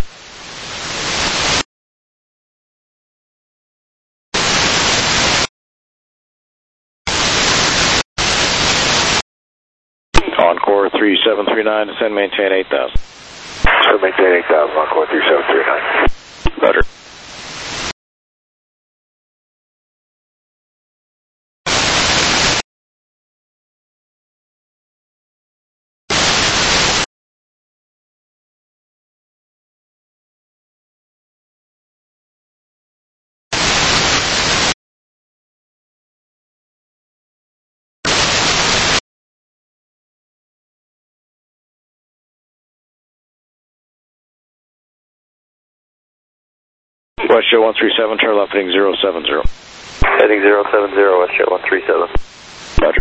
Encore 3739, descend, maintain 8000. Descend, maintain 8000, Encore 3739. Roger. WestJet 137, turn left heading 070. Heading 070, WestJet 137. Roger.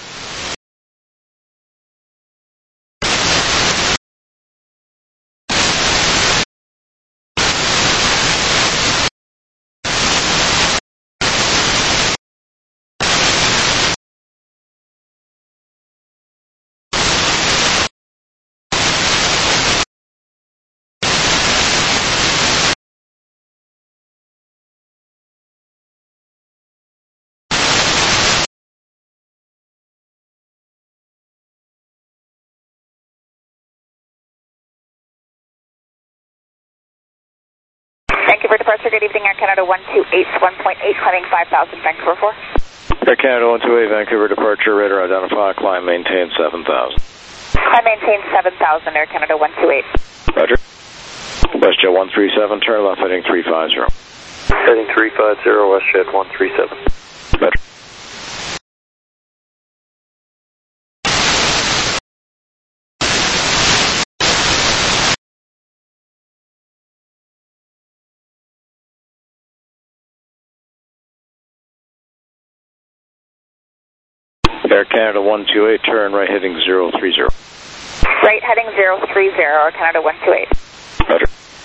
Vancouver departure, good evening, Air Canada 128, 1.8, climbing 5,000, Vancouver 4. Air Canada 128, Vancouver departure, radar identify, climb, maintain 7000. Climb, maintain 7,000, Air Canada 128. Roger. WestJet 137, turn left heading 350. Heading 350, WestJet 137. Roger. Air Canada 128, turn right heading 030. Right heading 030, Air Canada 128. Roger.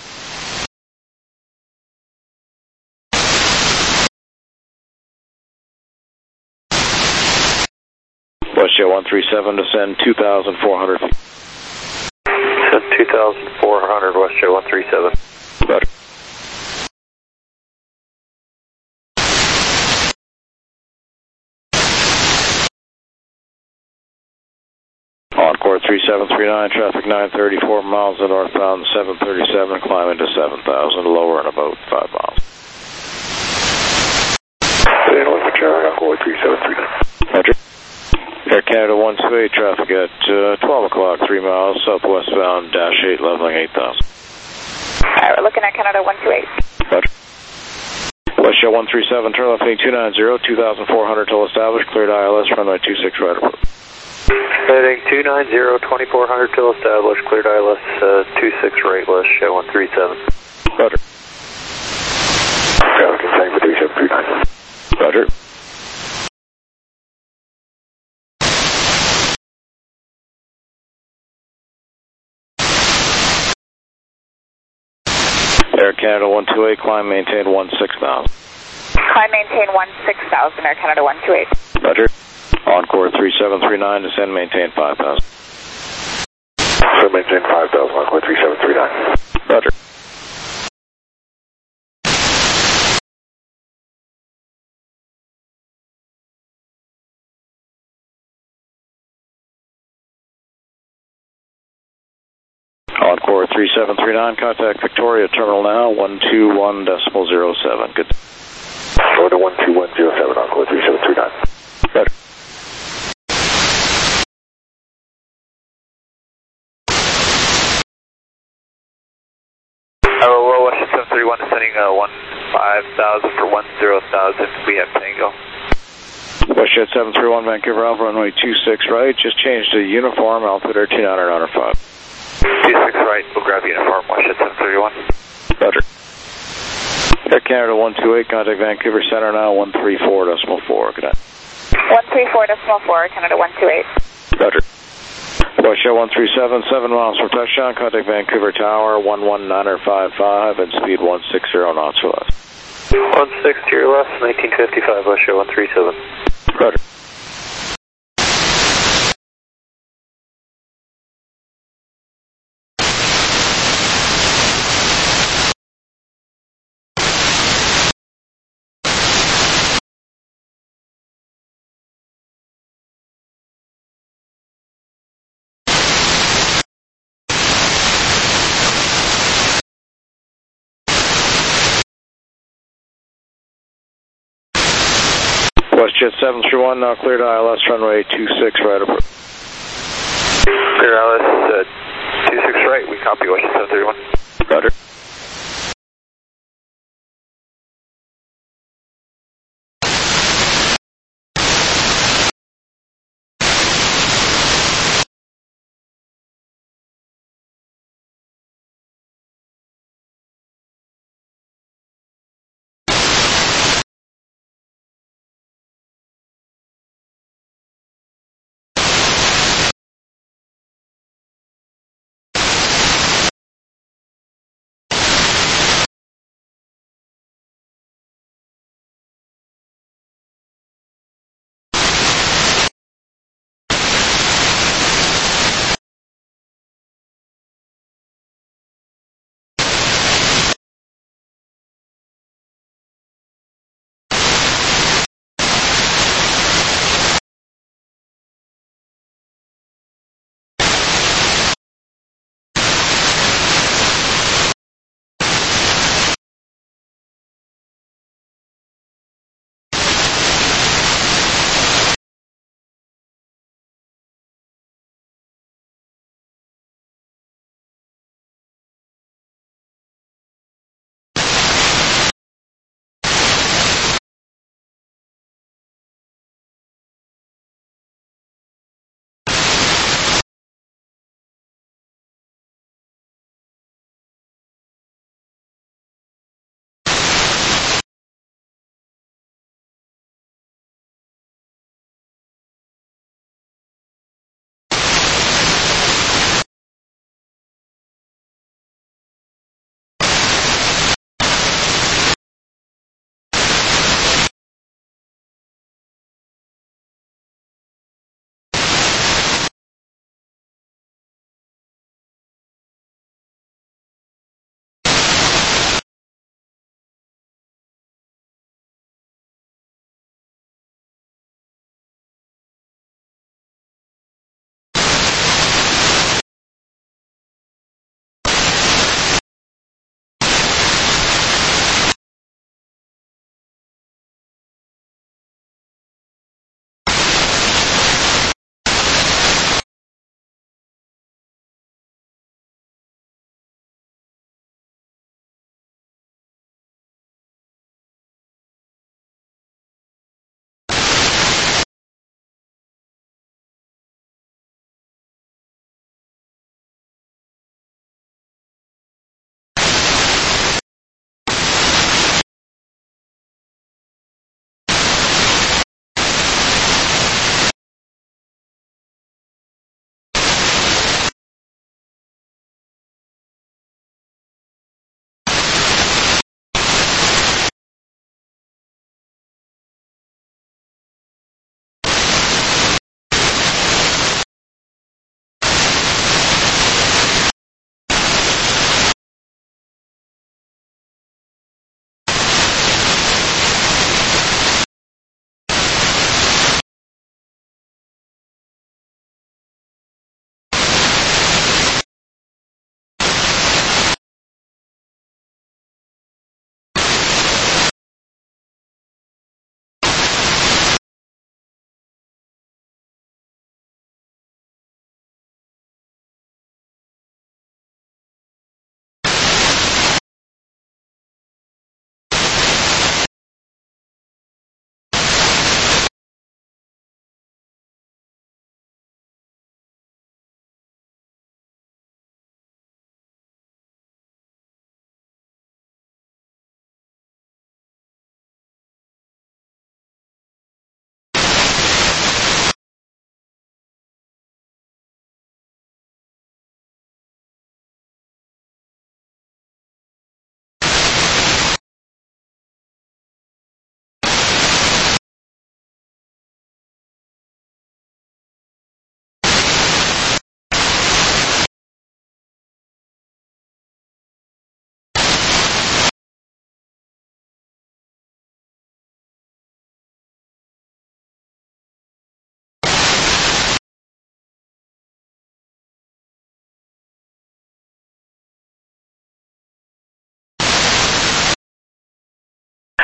WestJet 137, descend 2,400 feet. Descend 2,400, WestJet 137. Roger. Encore 3739, traffic 934 miles to northbound 737, climb into 7,000, lower in about 5 miles. Encore 3739. Roger. Air Canada 128, traffic at 12 o'clock, 3 miles, southwestbound, dash 8, leveling 8,000. Alright, we're looking at Canada 128. Roger. WestJet 137, turn left heading 290, 2,400 till established, cleared ILS, runway 26 right approach. Heading 290, 2400 till established, cleared ILS 26 right west, show 137. Roger. Pelican Tango 3739. Roger. Air Canada 128, climb maintain 16,000. Climb maintain 16,000, Air Canada 128. Roger. Encore 3739, descend maintain 5,000. So maintain 5,000, Encore 3739. Roger. Encore 3739, contact Victoria Terminal now, 121.07. Good. Go to 12107, Encore 3739. Roger. Hello, Washington 731 descending 15,000 for 10,000. We have Tango. WestJet 731, Vancouver Alpha, runway 26 right. Just changed to uniform, altimeter 2905. 26 right, we'll grab uniform, WestJet 731. Roger. Air Canada 128, contact Vancouver Center now, 134.4. Good night. 134.4, Canada 128. Roger. WestJet 137, 7 miles from touchdown, contact Vancouver Tower, 119.55 and speed 160 knots or less. 160 or less, 1955, WestJet 137. Roger. WestJet 731, now cleared ILS runway 26 right approach. Clear ILS 26 right, we copy WestJet 731. Roger.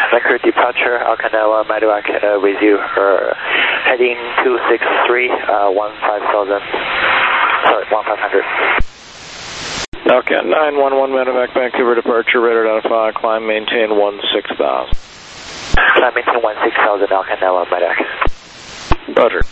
Vancouver departure, Alcanela, Medevac with you, heading 263, 1500. Okay, 911 Medevac, Vancouver departure, radar identify, climb, maintain 16,000. Climb, maintain 16,000, Alcanela, Medevac. Roger.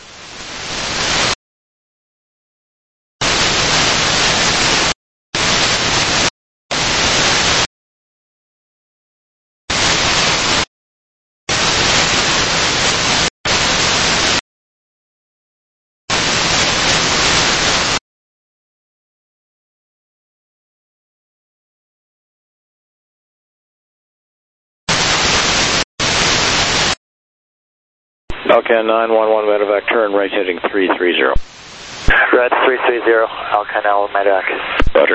Okay, 911 Medevac, turn right heading 330. Red 330, Alcanela, Medevac. Roger.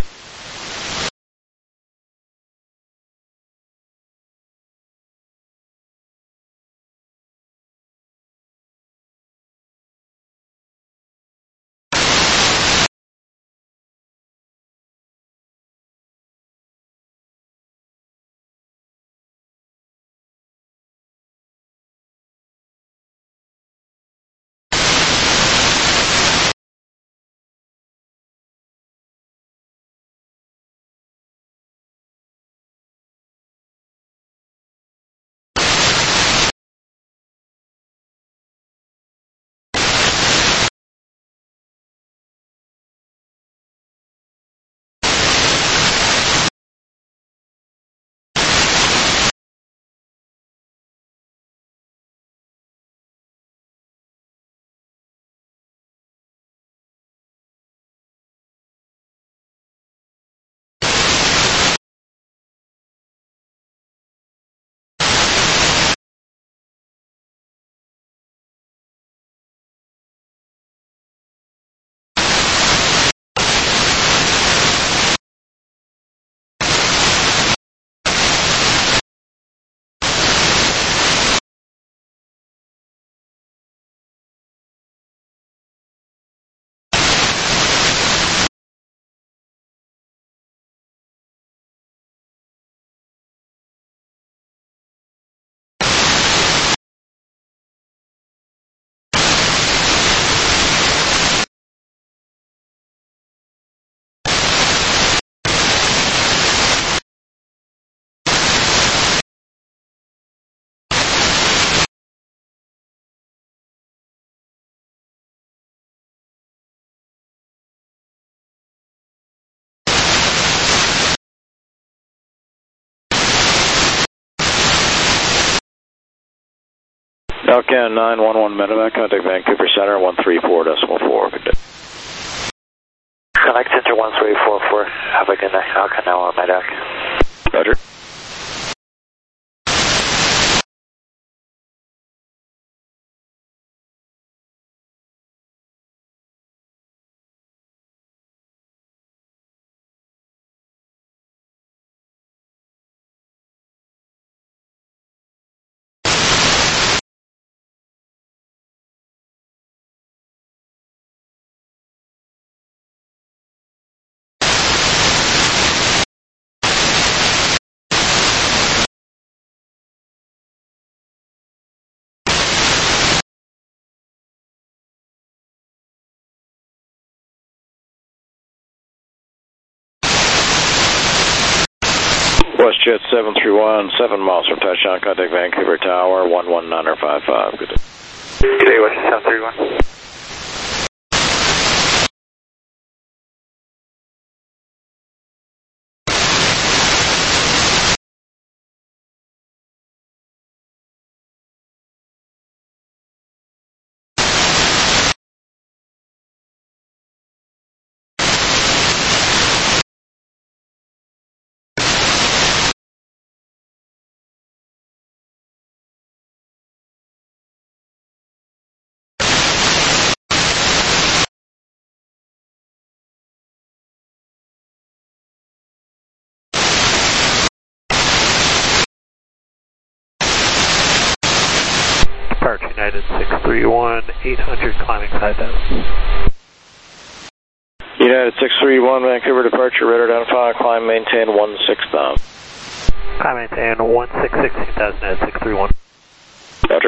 Okay, 911 Medevac, contact Vancouver Center, 134.4. Good day. Connect Center 1344, have a good night, Alcanela, Medevac. Roger. WestJet 731, 7 miles from touchdown, contact Vancouver Tower, 11955. Good day. Good day, WestJet 731. Departure United 631, 800 climbing 5000. United 631, Vancouver departure, radar identify, climb, maintain 16,000. Climb maintain 1616,000 at 631. Roger.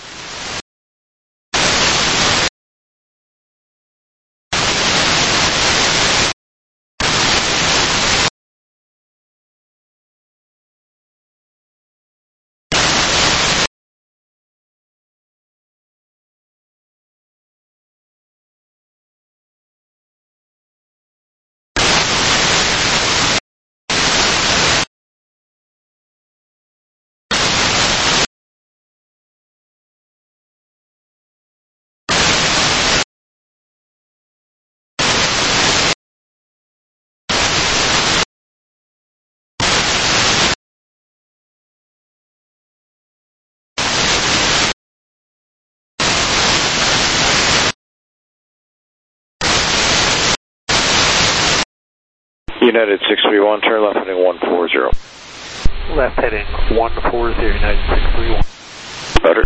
United 631, turn left heading 140. Left heading 140, United 631. Roger.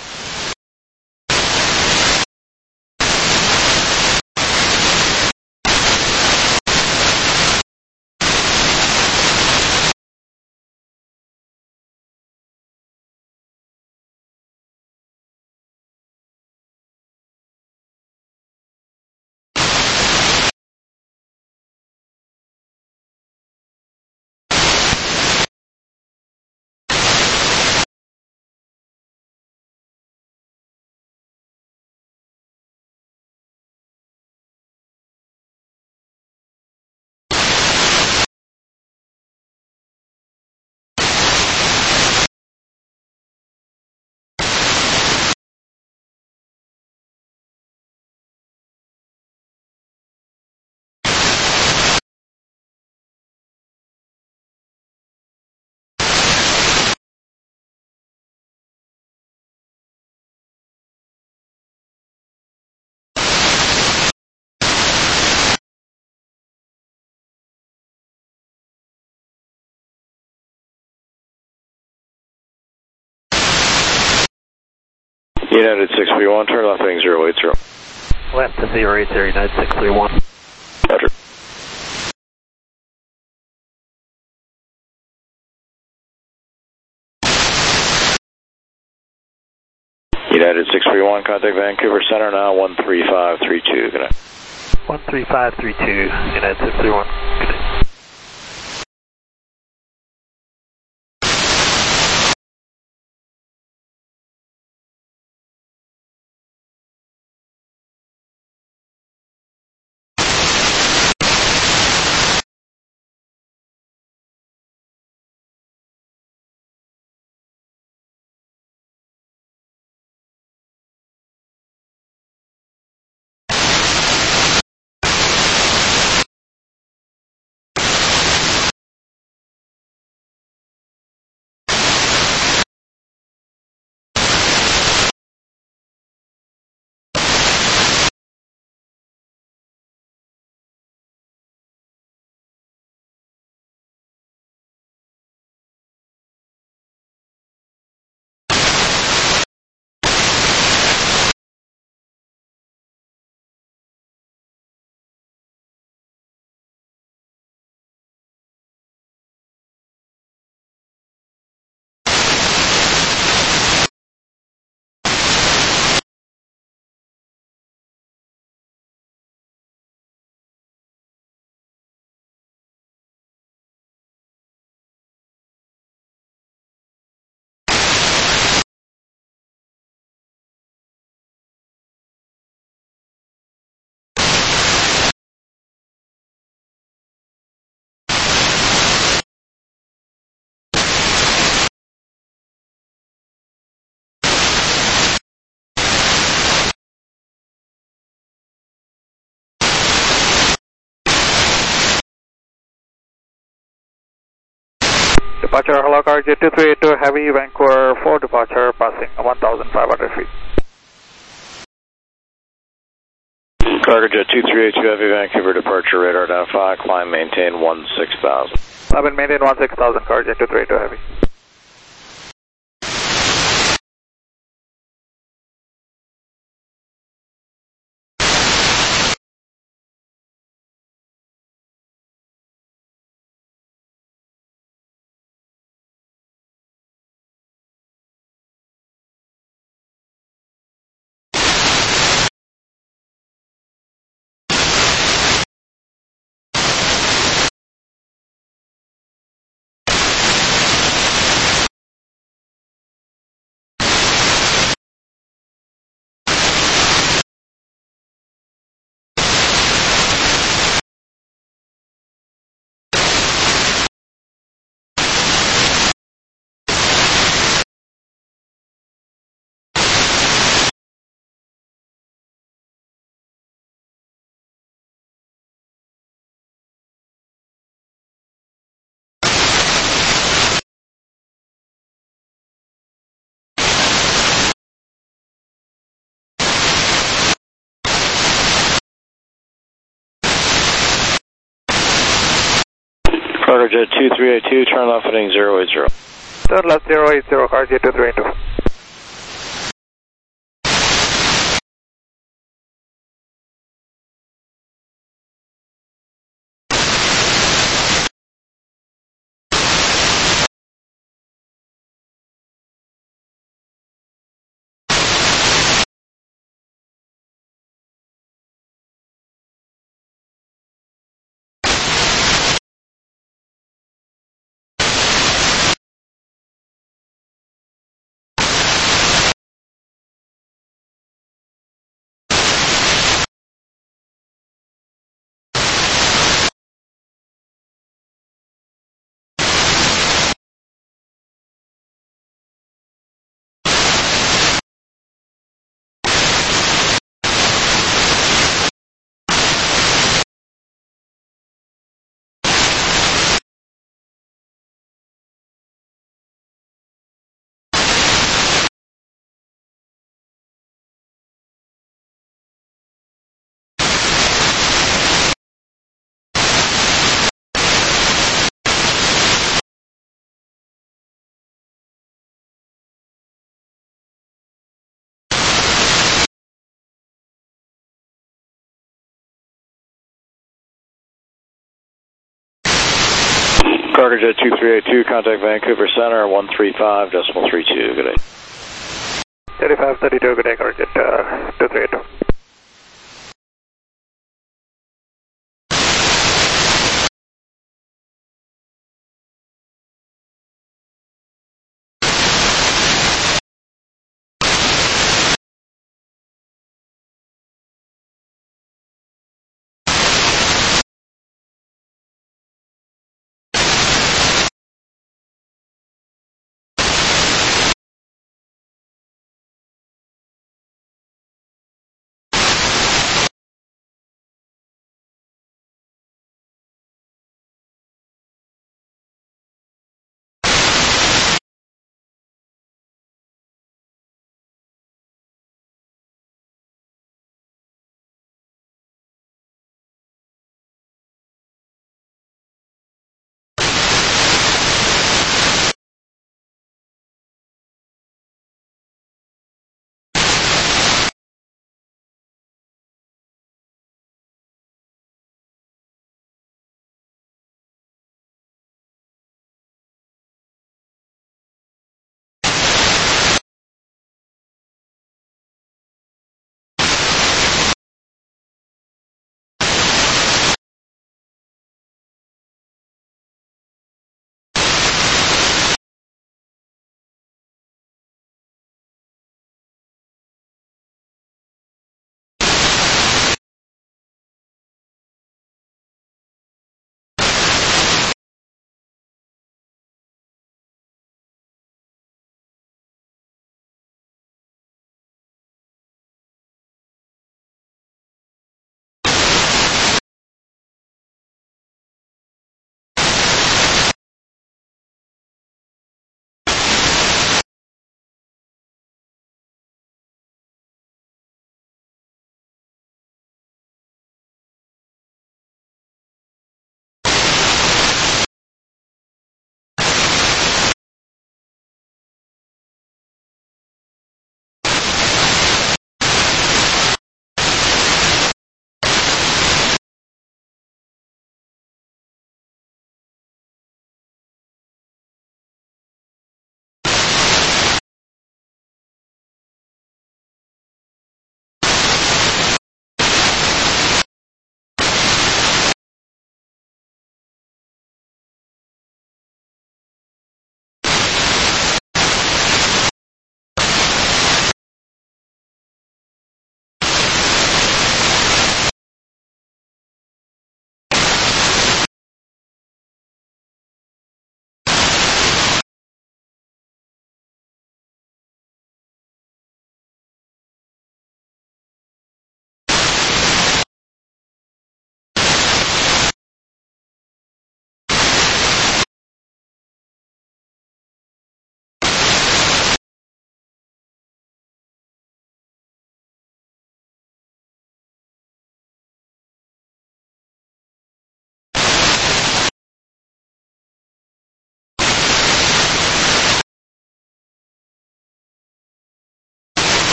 United 631, turn left heading 080. Left to 080, United 631. Roger. United 631, contact Vancouver Center now 13532. Good night. 13532, United 631. Good night. Departure, hello, car J2382 Heavy, Vancouver 4 departure, passing 1,500 feet. Cargojet 2382 Heavy, Vancouver departure, radar identified, climb maintain 16,000. I've been maintain 16,000, car J2382 Heavy. Cargojet 2382, turn left heading 080. Turn left 080, Cargojet 2382. Cargojet 2382, contact Vancouver Center 135.32. Good day. 3532, good day, Cargojet 2382.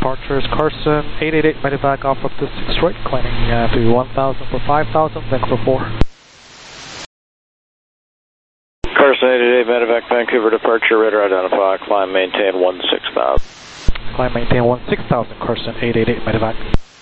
departures. Carson 888 medevac off up to 6 right, climbing to 1000 for 5000, Vancouver 4. Carson 888 medevac, Vancouver departure, radar identify, climb maintain 16,000. Climb maintain 16,000, Carson 888 medevac.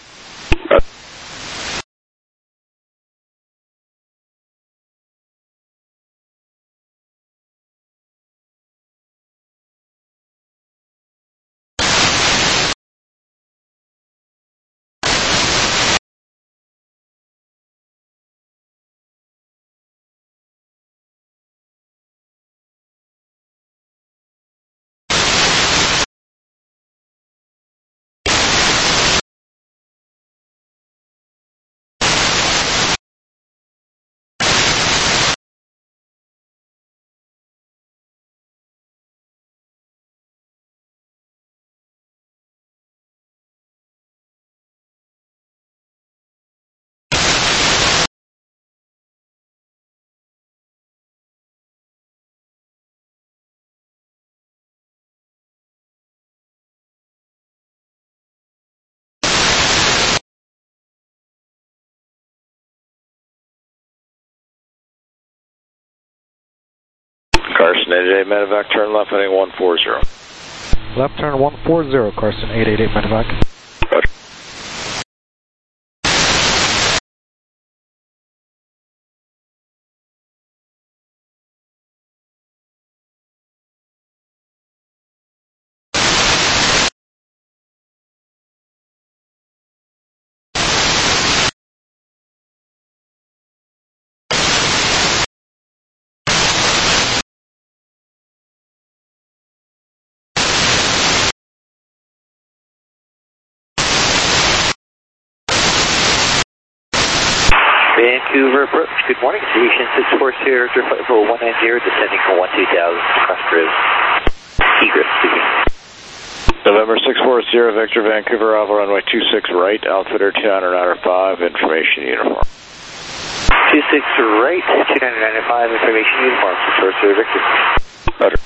Carson 888 medevac, turn left heading 140. Left turn 140, Carson 888 medevac. Roger. Vancouver approach, good morning, Station 640, Director Flight Level 190, descending from 12,000 across bridge. Egress speaking. November 640, Victor, Vancouver, Alpha runway 26 right, Outfitter 2995, information uniform. 26 right, 2995, information uniform, 640, Victor. Roger.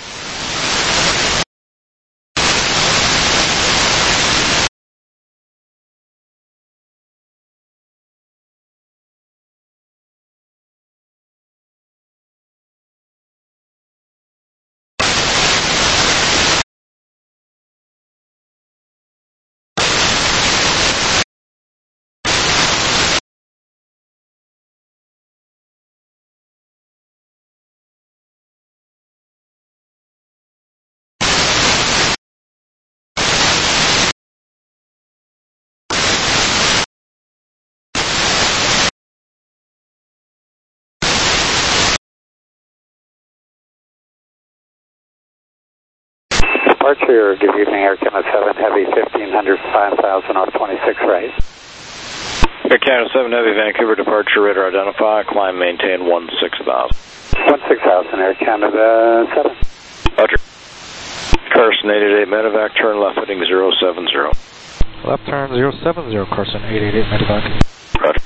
Departure, good evening, Air Canada 7 Heavy, 1500, 5000 off 26 right. Air Canada 7 Heavy, Vancouver departure, radar identify, climb maintain 16,000. 16,000, Air Canada 7. Roger. Carson 888 medevac, turn left heading 070. Left turn 070, Carson 888 medevac. Roger.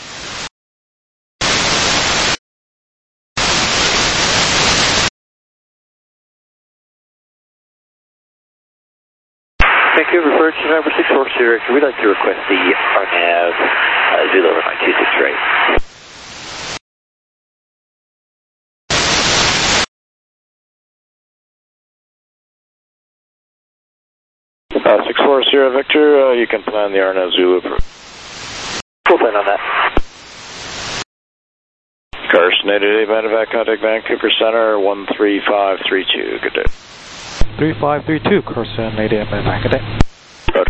Vancouver approach, November 640, Director, we'd like to request the RNAV Zulu over 926 right. 640 Victor, you can plan the RNAV Zulu. Full plan on that. Carson 888 medevac, contact Vancouver Center 13532. Good day. 3532, Carson 888 medevac. Good day. Roger.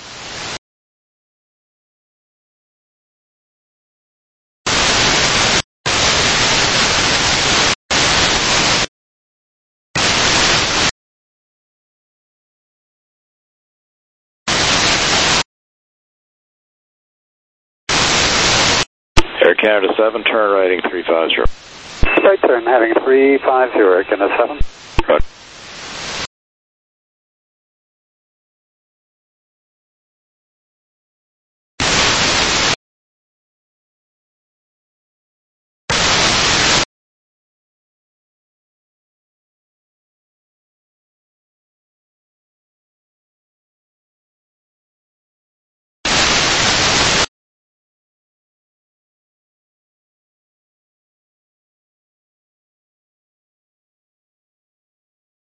Air Canada 7, turn righting 350. Right turn heading 350, Air Canada 7. Roger.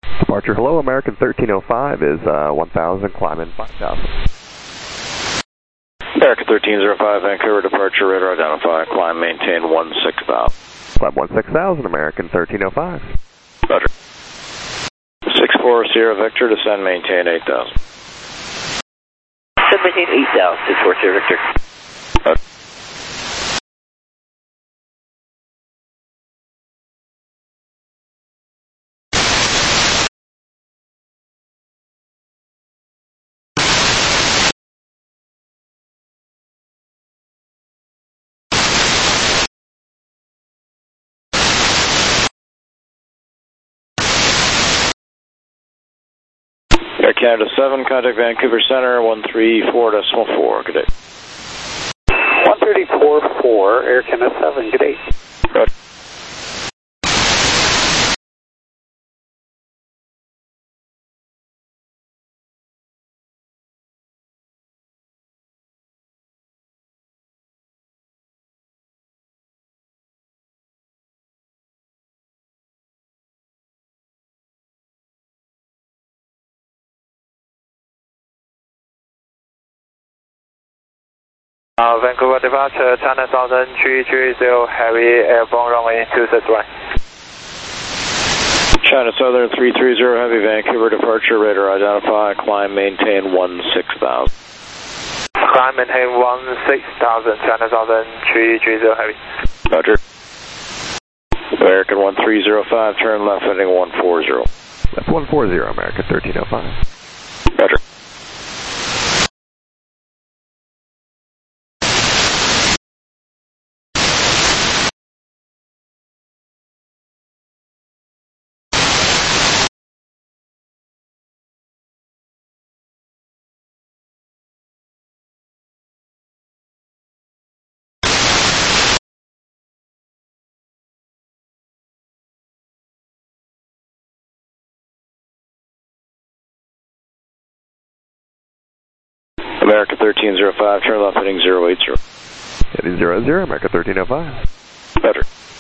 Departure, hello, American 1305 is 1000, climb in 5000. American 1305, Vancouver, departure, radar identify, climb, maintain 16,000. Climb 16,000, American 1305. Roger. 64 Sierra Victor, descend, maintain 8,000. Descend, maintain 8,000, 64 Sierra Victor. Roger. Air Canada 7, contact Vancouver Center, 134.4, good day. 134.4, Air Canada 7, good day. Roger. Vancouver departure, China Southern 330 heavy airborne runway 26 right. China Southern 330 heavy, Vancouver departure, radar identify, climb, maintain 16,000. Climb, maintain 16,000, China Southern 330 heavy. Roger. American 1305, turn left heading 140. Left 140, American 1305. Roger. America 1305, turn left heading 080. Heading 00, America 1305. Roger.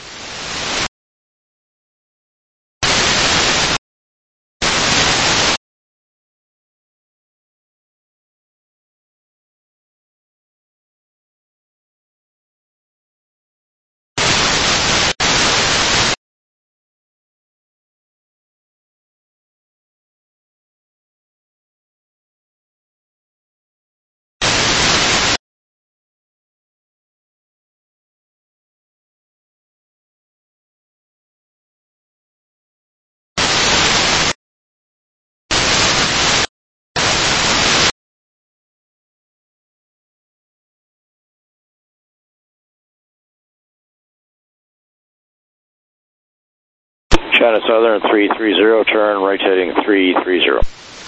China Southern 330, turn right heading 330.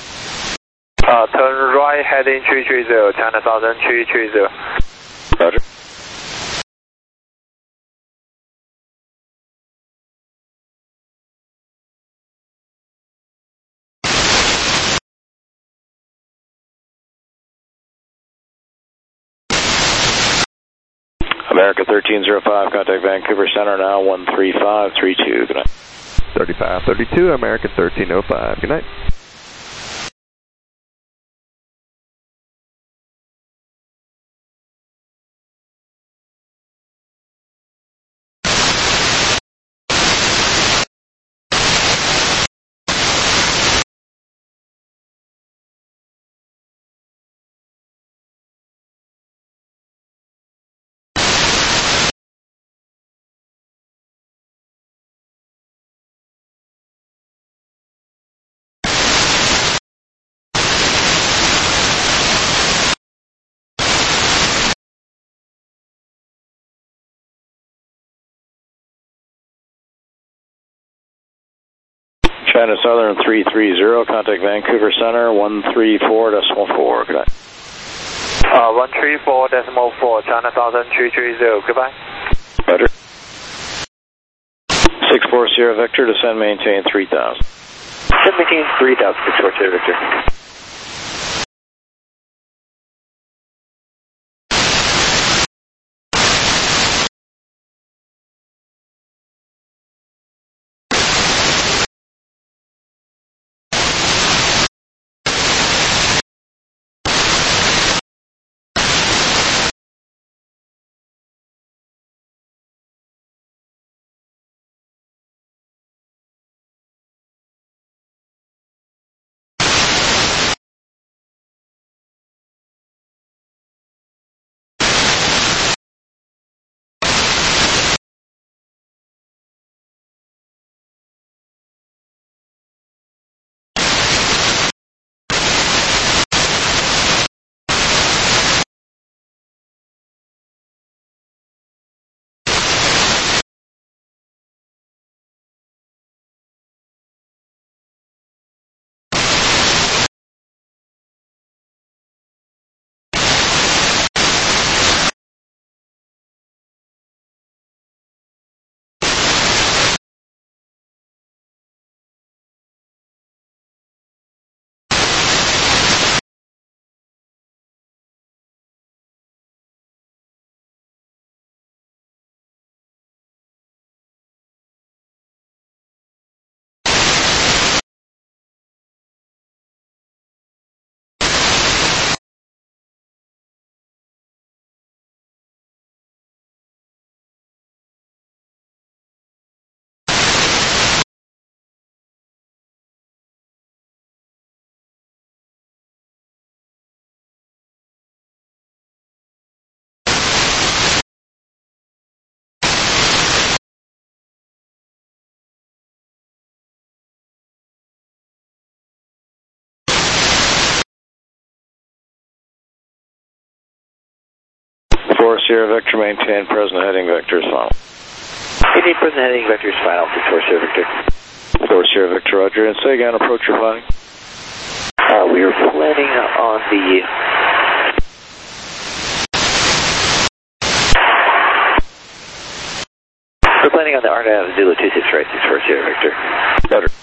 Turn right heading 330, China Southern 330. Roger. America 1305, contact Vancouver Center now, 13532, good night. 3532, American 1305, good night. China Southern 330, contact Vancouver Center, 134.4, good night. 134.4, China Southern 330, goodbye. Roger. 64 Sierra Victor, descend, maintain 3,000. Descend, maintain 3,000, 64 Sierra Victor. 4 Sierra Victor, maintain present heading vectors final. Maintain present heading vectors final, 4 Sierra Victor. 4 Sierra Victor, roger. And say again, approach your planning. We are planning on the... We're planning on the RNAV Zulu 26 right, 64 Sierra Victor. Better.